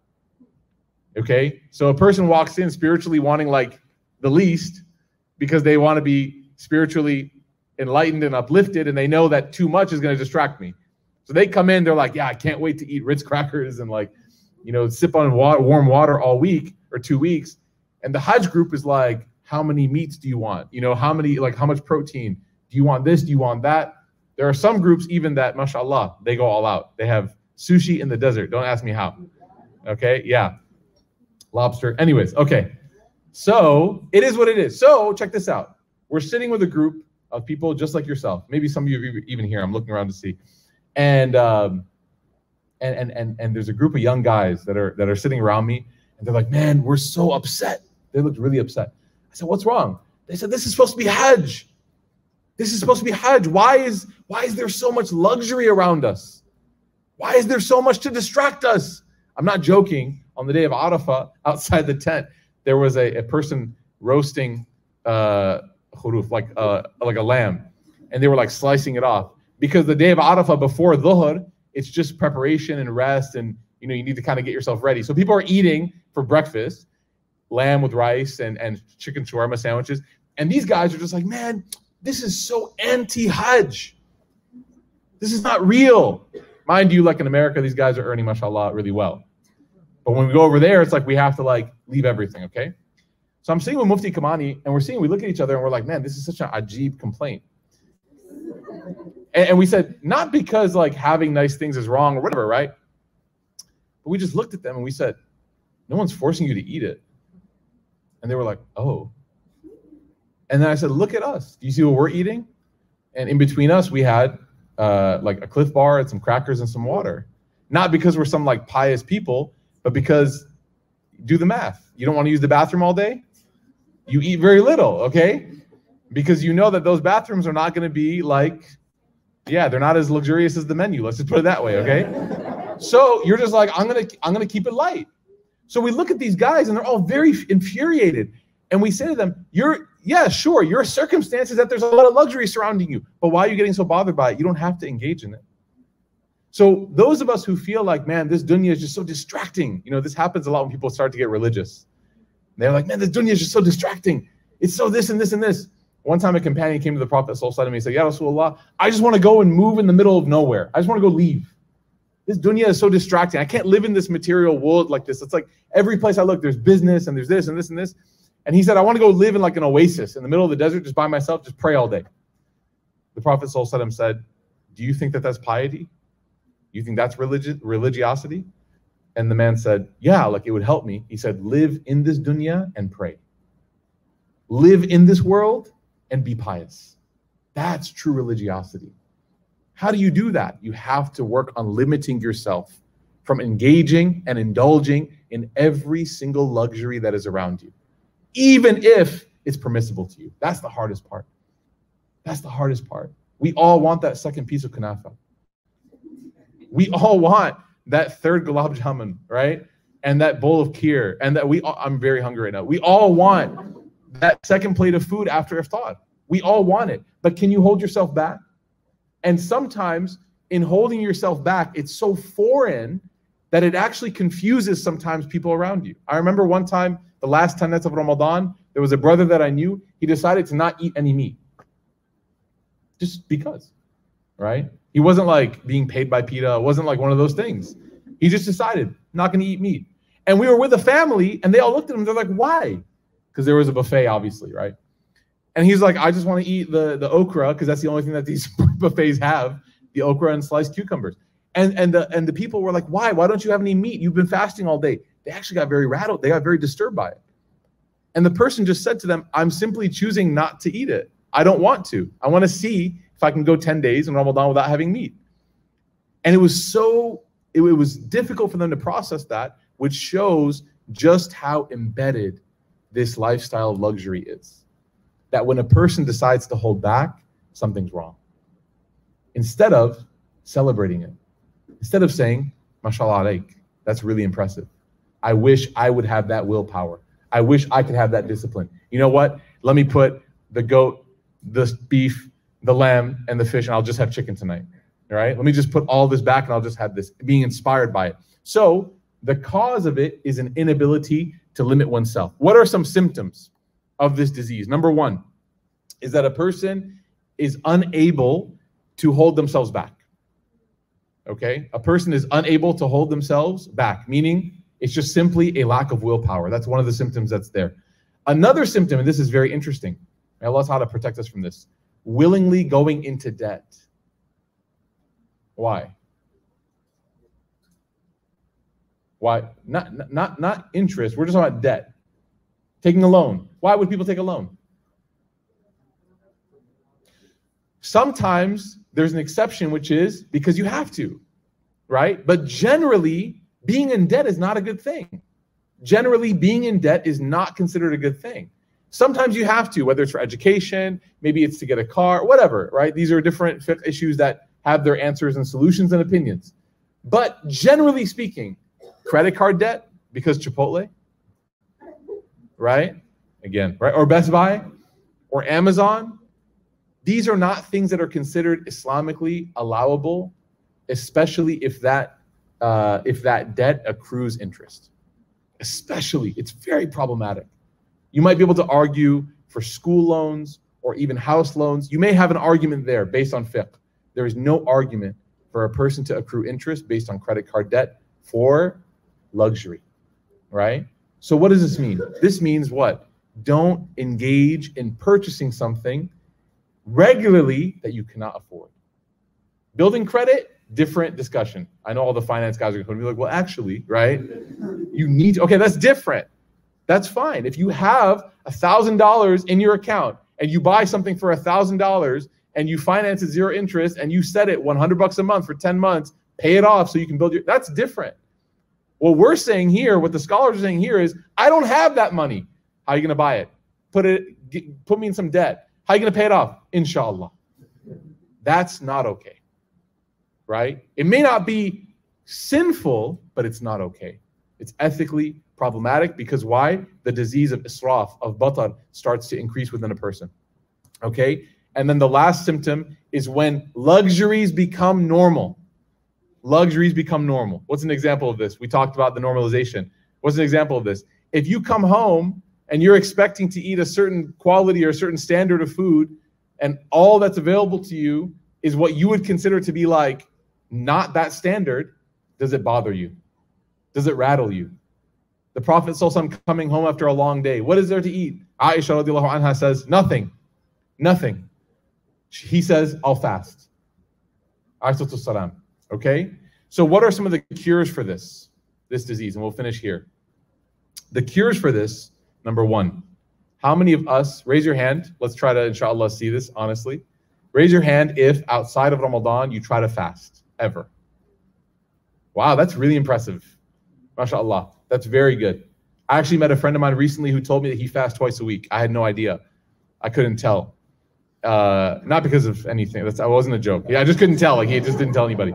Okay? So a person walks in spiritually wanting like the least because they want to be spiritually enlightened and uplifted, and they know that too much is going to distract me. So they come in, they're like, yeah, I can't wait to eat Ritz crackers and like, sip on warm water all week or 2 weeks. And the Hajj group is like, how many meats do you want? How much protein? Do you want this? Do you want that? There are some groups even that, mashallah, they go all out. They have sushi in the desert. Don't ask me how. Okay, yeah. Lobster. Anyways, okay. So it is what it is. So check this out. We're sitting with a group of people just like yourself. Maybe some of you are even here. I'm looking around to see. And there's a group of young guys that are sitting around me, and they're like, man, we're so upset. They looked really upset. I said, what's wrong? They said, this is supposed to be Hajj. This is supposed to be Hajj. Why is there so much luxury around us? Why is there so much to distract us? I'm not joking. On the day of Arafah, outside the tent, there was a person roasting khuruf, like a lamb, and they were like slicing it off. Because the day of Arafah before Dhuhr, it's just preparation and rest, and you need to kind of get yourself ready. So people are eating for breakfast, lamb with rice and chicken shawarma sandwiches. And these guys are just like, man, this is so anti-Hajj. This is not real. Mind you, like in America, these guys are earning, mashallah, really well. But when we go over there, it's like we have to like leave everything, okay? So I'm sitting with Mufti Kamani, and we look at each other and we're like, man, this is such an ajib complaint. And we said, not because like having nice things is wrong or whatever, right? But we just looked at them and we said, no one's forcing you to eat it. And they were like, oh. And then I said, look at us. Do you see what we're eating? And in between us, we had like a Cliff Bar and some crackers and some water. Not because we're some like pious people, but because do the math. You don't want to use the bathroom all day? You eat very little, okay? Because you know that those bathrooms are not going to be like, yeah, they're not as luxurious as the menu. Let's just put it that way, okay? So you're just like, I'm gonna keep it light. So we look at these guys and they're all very infuriated. And we say to them, yeah, sure, your circumstance is that there's a lot of luxury surrounding you, but why are you getting so bothered by it? You don't have to engage in it. So those of us who feel like, man, this dunya is just so distracting. This happens a lot when people start to get religious. They're like, man, this dunya is just so distracting. It's so this and this and this. One time a companion came to the Prophet and he said, Ya Rasulullah, I just want to go and move in the middle of nowhere. I just want to go leave. This dunya is so distracting. I can't live in this material world like this. It's like every place I look, there's business and there's this and this and this. And he said, I want to go live in like an oasis in the middle of the desert, just by myself, just pray all day. The Prophet said, do you think that that's piety? You think that's religiosity? And the man said, yeah, like it would help me. He said, live in this dunya and pray. Live in this world and be pious. That's true religiosity. How do you do that? You have to work on limiting yourself from engaging and indulging in every single luxury that is around you, even if it's permissible to you. That's the hardest part. That's the hardest part. We all want that second piece of kunafa. We all want that third gulab jamun, right? And that bowl of kheer, and that I'm very hungry right now. We all want that second plate of food after iftar. We all want it, but can you hold yourself back? And sometimes in holding yourself back, it's so foreign that it actually confuses sometimes people around you. I remember one time, the last 10 nights of Ramadan, there was a brother that I knew, he decided to not eat any meat. Just because, right? He wasn't like being paid by PETA. It wasn't like one of those things. He just decided, not gonna eat meat. And we were with a family and they all looked at him, they're like, why? Because there was a buffet, obviously, right? And he's like, I just want to eat the okra because that's the only thing that these buffets have, the okra and sliced cucumbers. And the people were like, why? Why don't you have any meat? You've been fasting all day. They actually got very rattled. They got very disturbed by it. And the person just said to them, I'm simply choosing not to eat it. I don't want to. I want to see if I can go 10 days in Ramadan without having meat. And it was so it was difficult for them to process that, which shows just how embedded this lifestyle of luxury is. That when a person decides to hold back, something's wrong. Instead of celebrating it, instead of saying, mashallah alaik, that's really impressive. I wish I would have that willpower. I wish I could have that discipline. You know what? Let me put the goat, the beef, the lamb, and the fish, and I'll just have chicken tonight. All right? Let me just put all this back and I'll just have this, being inspired by it. So the cause of it is an inability to limit oneself. What are some symptoms of this disease? Number one is that a person is unable to hold themselves back. Okay? A person is unable to hold themselves back, meaning it's just simply a lack of willpower. That's one of the symptoms that's there. Another symptom, and this is very interesting, may Allah Ta'ala protect us from this, willingly going into debt. Why? Why? Not interest. We're just talking about debt. Taking a loan. Why would people take a loan? Sometimes there's an exception, which is because you have to, right? But generally, being in debt is not a good thing. Generally, being in debt is not considered a good thing. Sometimes you have to, whether it's for education, maybe it's to get a car, whatever, right? These are different issues that have their answers and solutions and opinions. But generally speaking, credit card debt, because Chipotle, right? Again, right? Or Best Buy, or Amazon, these are not things that are considered Islamically allowable, especially if that debt accrues interest. Especially, it's very problematic. You might be able to argue for school loans or even house loans. You may have an argument there based on fiqh. There is no argument for a person to accrue interest based on credit card debt for luxury, right? So what does this mean? This means what? Don't engage in purchasing something regularly that you cannot afford. Building credit, different discussion. I know all the finance guys are going to be like, well, actually, right? You need to, okay, that's different. That's fine. If you have $1,000 in your account and you buy something for $1,000 and you finance at zero interest and you set it $100 a month for 10 months, pay it off so you can build your, that's different. What we're saying here, what the scholars are saying here is, I don't have that money. How are you going to buy it? Put me in some debt. How are you going to pay it off? Inshallah. That's not okay, right? It may not be sinful, but it's not okay. It's ethically problematic because why? The disease of israf, of batar, starts to increase within a person, okay? And then the last symptom is when luxuries become normal. Luxuries become normal. What's an example of this? We talked about the normalization. What's an example of this? If you come home and you're expecting to eat a certain quality or a certain standard of food, and all that's available to you is what you would consider to be like not that standard, does it bother you? Does it rattle you? The Prophet ﷺ coming home after a long day, what is there to eat? Aisha radiallahu anha says, nothing, nothing. He says, I'll fast. Alayhi salam. Okay? So what are some of the cures for this disease? And we'll finish here. The cures for this, number one, how many of us, raise your hand, let's try to, inshallah, see this honestly. Raise your hand if outside of Ramadan you try to fast, ever. Wow, that's really impressive. MashaAllah, that's very good. I actually met a friend of mine recently who told me that he fasts twice a week. I had no idea. I couldn't tell. Not because of anything. That wasn't a joke. Yeah, I just couldn't tell. Like, he just didn't tell anybody.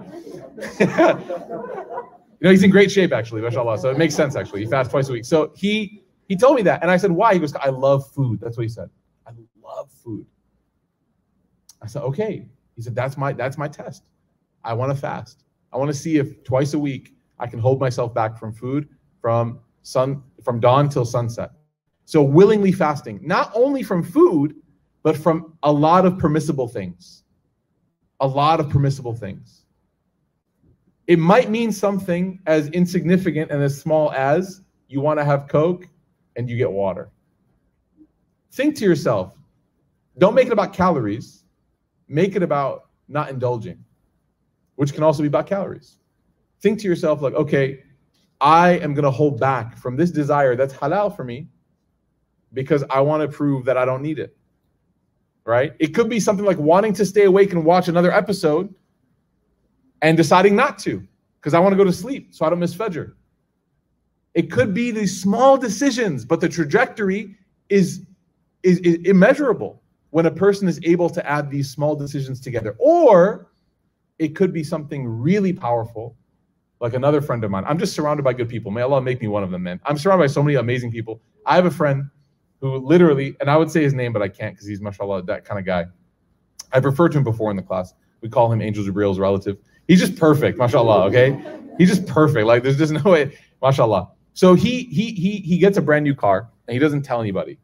You know, he's in great shape, actually, mashallah. So it makes sense, actually. He fasts twice a week. So he told me that. And I said, why? He goes, I love food. That's what he said. I love food. I said, okay. He said, that's my test. I want to fast. I want to see if twice a week I can hold myself back from food from dawn till sunset. So willingly fasting, not only from food, but from a lot of permissible things. A lot of permissible things. It might mean something as insignificant and as small as you want to have Coke and you get water. Think to yourself, don't make it about calories. Make it about not indulging, which can also be about calories. Think to yourself like, okay, I am going to hold back from this desire that's halal for me because I want to prove that I don't need it, right? It could be something like wanting to stay awake and watch another episode and deciding not to because I want to go to sleep so I don't miss Fajr. It could be these small decisions, but the trajectory is immeasurable when a person is able to add these small decisions together. Or it could be something really powerful, like another friend of mine. I'm just surrounded by good people. May Allah make me one of them, man. I'm surrounded by so many amazing people. I have a friend who literally, and I would say his name, but I can't because he's, mashallah, that kind of guy. I've referred to him before in the class. We call him Angel Jibril's relative. He's just perfect, mashallah, okay? He's just perfect. Like, there's just no way, mashallah. So he gets a brand new car, and he doesn't tell anybody.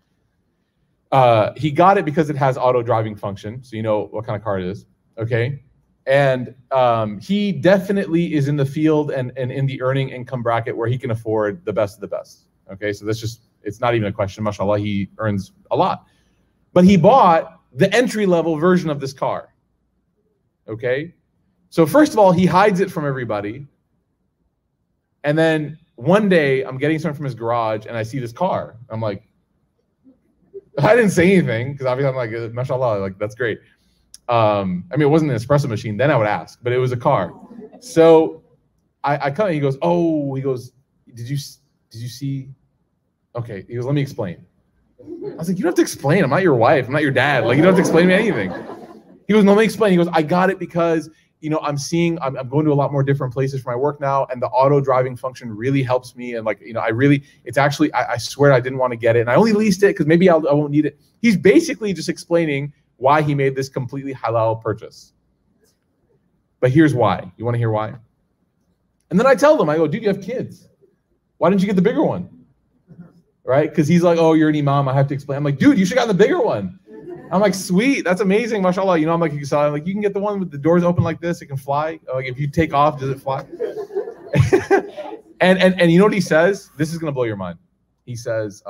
He got it because it has auto driving function, so you know what kind of car it is, okay? And he definitely is in the field and in the earning income bracket where he can afford the best of the best, okay? So that's just, it's not even a question, mashallah, he earns a lot. But he bought the entry-level version of this car, okay? So first of all, he hides it from everybody. And then one day, I'm getting something from his garage, and I see this car. I'm like, I didn't say anything, because obviously I'm like, mashallah, like, that's great. I mean, it wasn't an espresso machine, then I would ask, but it was a car. So I come, he goes, oh, he goes, did you see? Okay, he goes, let me explain. I was like, you don't have to explain. I'm not your wife. I'm not your dad. Like, you don't have to explain to me anything. He goes, no, let me explain. He goes, I got it because, you know, I'm going to a lot more different places for my work now, and the auto driving function really helps me. And like, you know, it's actually, I swear I didn't want to get it, and I only leased it because maybe I won't need it. He's basically just explaining why he made this completely halal purchase. But here's why. You want to hear why? And then I tell them, I go, dude, you have kids. Why didn't you get the bigger one? Right? Because he's like, oh, you're an imam, I have to explain. I'm like, dude, you should have gotten the bigger one. I'm like, sweet, that's amazing, mashallah. You know, I'm like, you can get the one with the doors open like this, it can fly. Like, if you take off, does it fly? and you know what he says? This is gonna blow your mind. He says,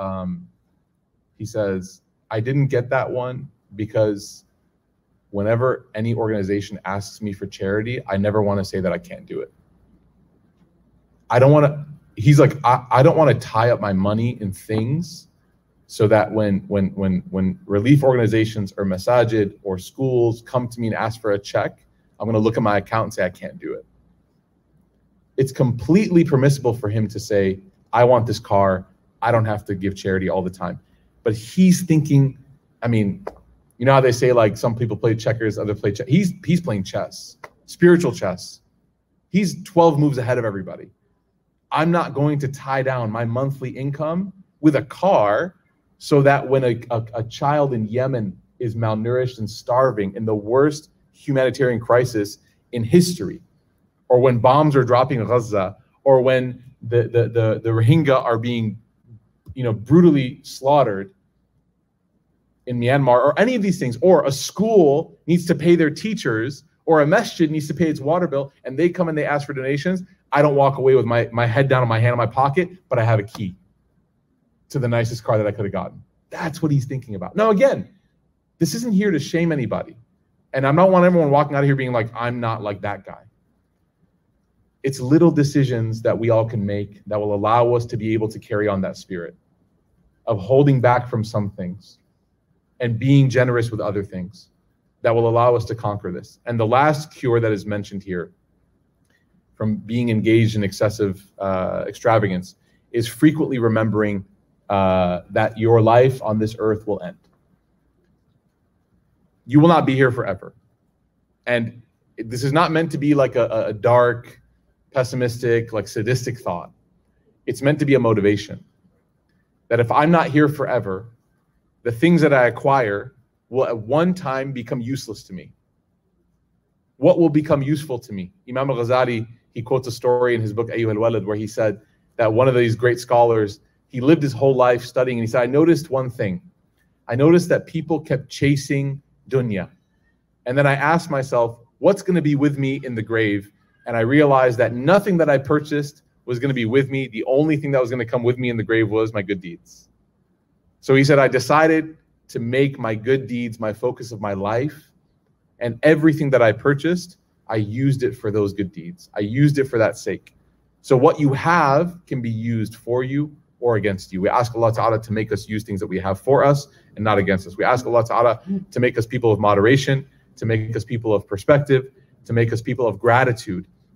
I didn't get that one because whenever any organization asks me for charity, I never want to say that I can't do it. I don't want to. He's like, I don't want to tie up my money in things so that when relief organizations or masajid or schools come to me and ask for a check, I'm going to look at my account and say, I can't do it. It's completely permissible for him to say, I want this car. I don't have to give charity all the time. But he's thinking, I mean, you know how they say, like, some people play checkers, others play chess. He's playing chess, spiritual chess. He's 12 moves ahead of everybody. I'm not going to tie down my monthly income with a car so that when a child in Yemen is malnourished and starving in the worst humanitarian crisis in history, or when bombs are dropping in Gaza, or when the Rohingya are being, you know, brutally slaughtered in Myanmar, or any of these things, or a school needs to pay their teachers, or a masjid needs to pay its water bill, and they come and they ask for donations, I don't walk away with my head down and my hand in my pocket, but I have a key to the nicest car that I could have gotten. That's what he's thinking about. Now, again, this isn't here to shame anybody. And I don't want everyone walking out of here being like, I'm not like that guy. It's little decisions that we all can make that will allow us to be able to carry on that spirit of holding back from some things and being generous with other things that will allow us to conquer this. And the last cure that is mentioned here from being engaged in excessive extravagance is frequently remembering that your life on this earth will end. You will not be here forever. And this is not meant to be like a dark, pessimistic, like sadistic thought. It's meant to be a motivation. That if I'm not here forever, the things that I acquire will at one time become useless to me. What will become useful to me? Imam al-Ghazali, he quotes a story in his book, Ayyuha al-Walad, where he said that one of these great scholars, he lived his whole life studying, and he said, I noticed one thing. I noticed that people kept chasing dunya. And then I asked myself, what's going to be with me in the grave? And I realized that nothing that I purchased was going to be with me. The only thing that was going to come with me in the grave was my good deeds. So he said, I decided to make my good deeds my focus of my life, and everything that I purchased, I used it for those good deeds. I used it for that sake. So what you have can be used for you or against you. We ask Allah Ta'ala to make us use things that we have for us and not against us. We ask Allah Ta'ala to make us people of moderation, to make us people of perspective, to make us people of gratitude,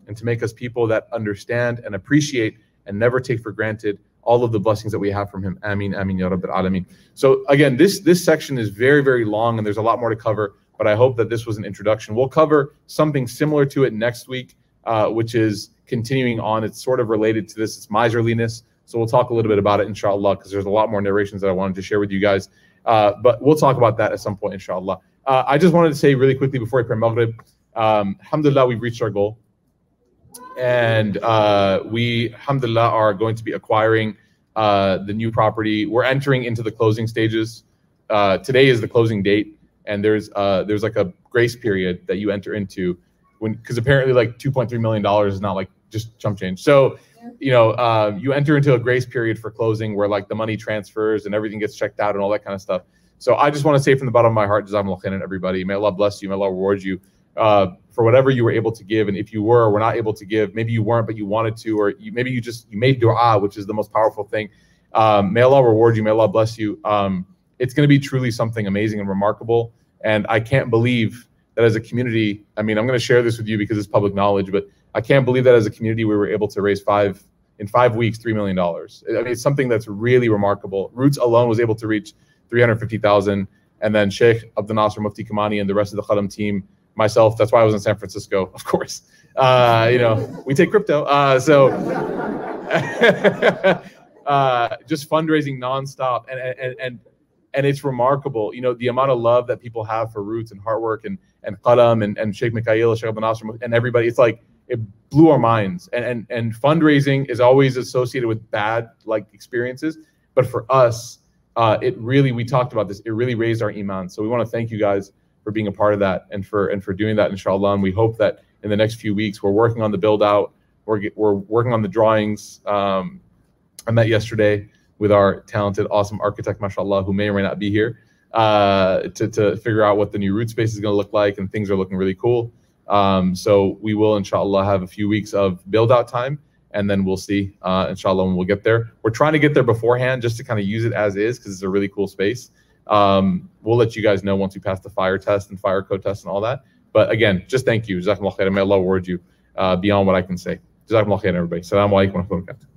and to make us people that understand and appreciate and never take for granted all of the blessings that we have from him. Ameen, ameen, ya Rabbil Alameen. So again, this section is very, very long, and there's a lot more to cover, but I hope that this was an introduction. We'll cover something similar to it next week, which is continuing on. It's sort of related to this. It's miserliness. So we'll talk a little bit about it, inshallah, because there's a lot more narrations that I wanted to share with you guys. But we'll talk about that at some point, inshallah. I just wanted to say really quickly before I pray Maghrib, alhamdulillah, we've reached our goal. And we, alhamdulillah, are going to be acquiring the new property. We're entering into the closing stages. Today is the closing date, and there's like a grace period that you enter into, because apparently like $2.3 million is not like just chump change. So, you know, you enter into a grace period for closing where like the money transfers and everything gets checked out and all that kind of stuff. So I just want to say from the bottom of my heart, Jazakumullah khairan, everybody. May Allah bless you. May Allah reward you for whatever you were able to give. And if you were not able to give, maybe you weren't, but you wanted to, or maybe you made dua, which is the most powerful thing. May Allah reward you. May Allah bless you. It's going to be truly something amazing and remarkable. And I can't believe that as a community, I mean, I'm going to share this with you because it's public knowledge, but I can't believe that as a community, we were able to raise in 5 weeks, $3 million. I mean, it's something that's really remarkable. Roots alone was able to reach 350,000. And then Sheikh Abdul Nasser Mufti Kamani and the rest of the Khalam team, myself, that's why I was in San Francisco, of course. You know, we take crypto. Just fundraising nonstop. And it's remarkable, you know, the amount of love that people have for Roots and Heartwork and Qalam and Sheikh Mikhail, Sheikh Abdul Nasser, and everybody. It's like, it blew our minds. And fundraising is always associated with bad like experiences. But for us, it really, we talked about this, it really raised our iman. So we want to thank you guys for being a part of that and for doing that, inshallah. And we hope that in the next few weeks, we're working on the build out, we're working on the drawings. I met yesterday with our talented, awesome architect, mashallah, who may or may not be here, to figure out what the new root space is going to look like, and things are looking really cool. So we will, inshallah, have a few weeks of build out time, and then we'll see, inshallah, when we'll get there. We're trying to get there beforehand just to kind of use it as is, because it's a really cool space. We'll let you guys know once we pass the fire test and fire code test and all that. But again, just thank you. Jazakumullah khairan. May Allah reward you beyond what I can say. Jazakumullah khairan, everybody. Assalamu alaikum wa rahmatullahi wa barakatuh.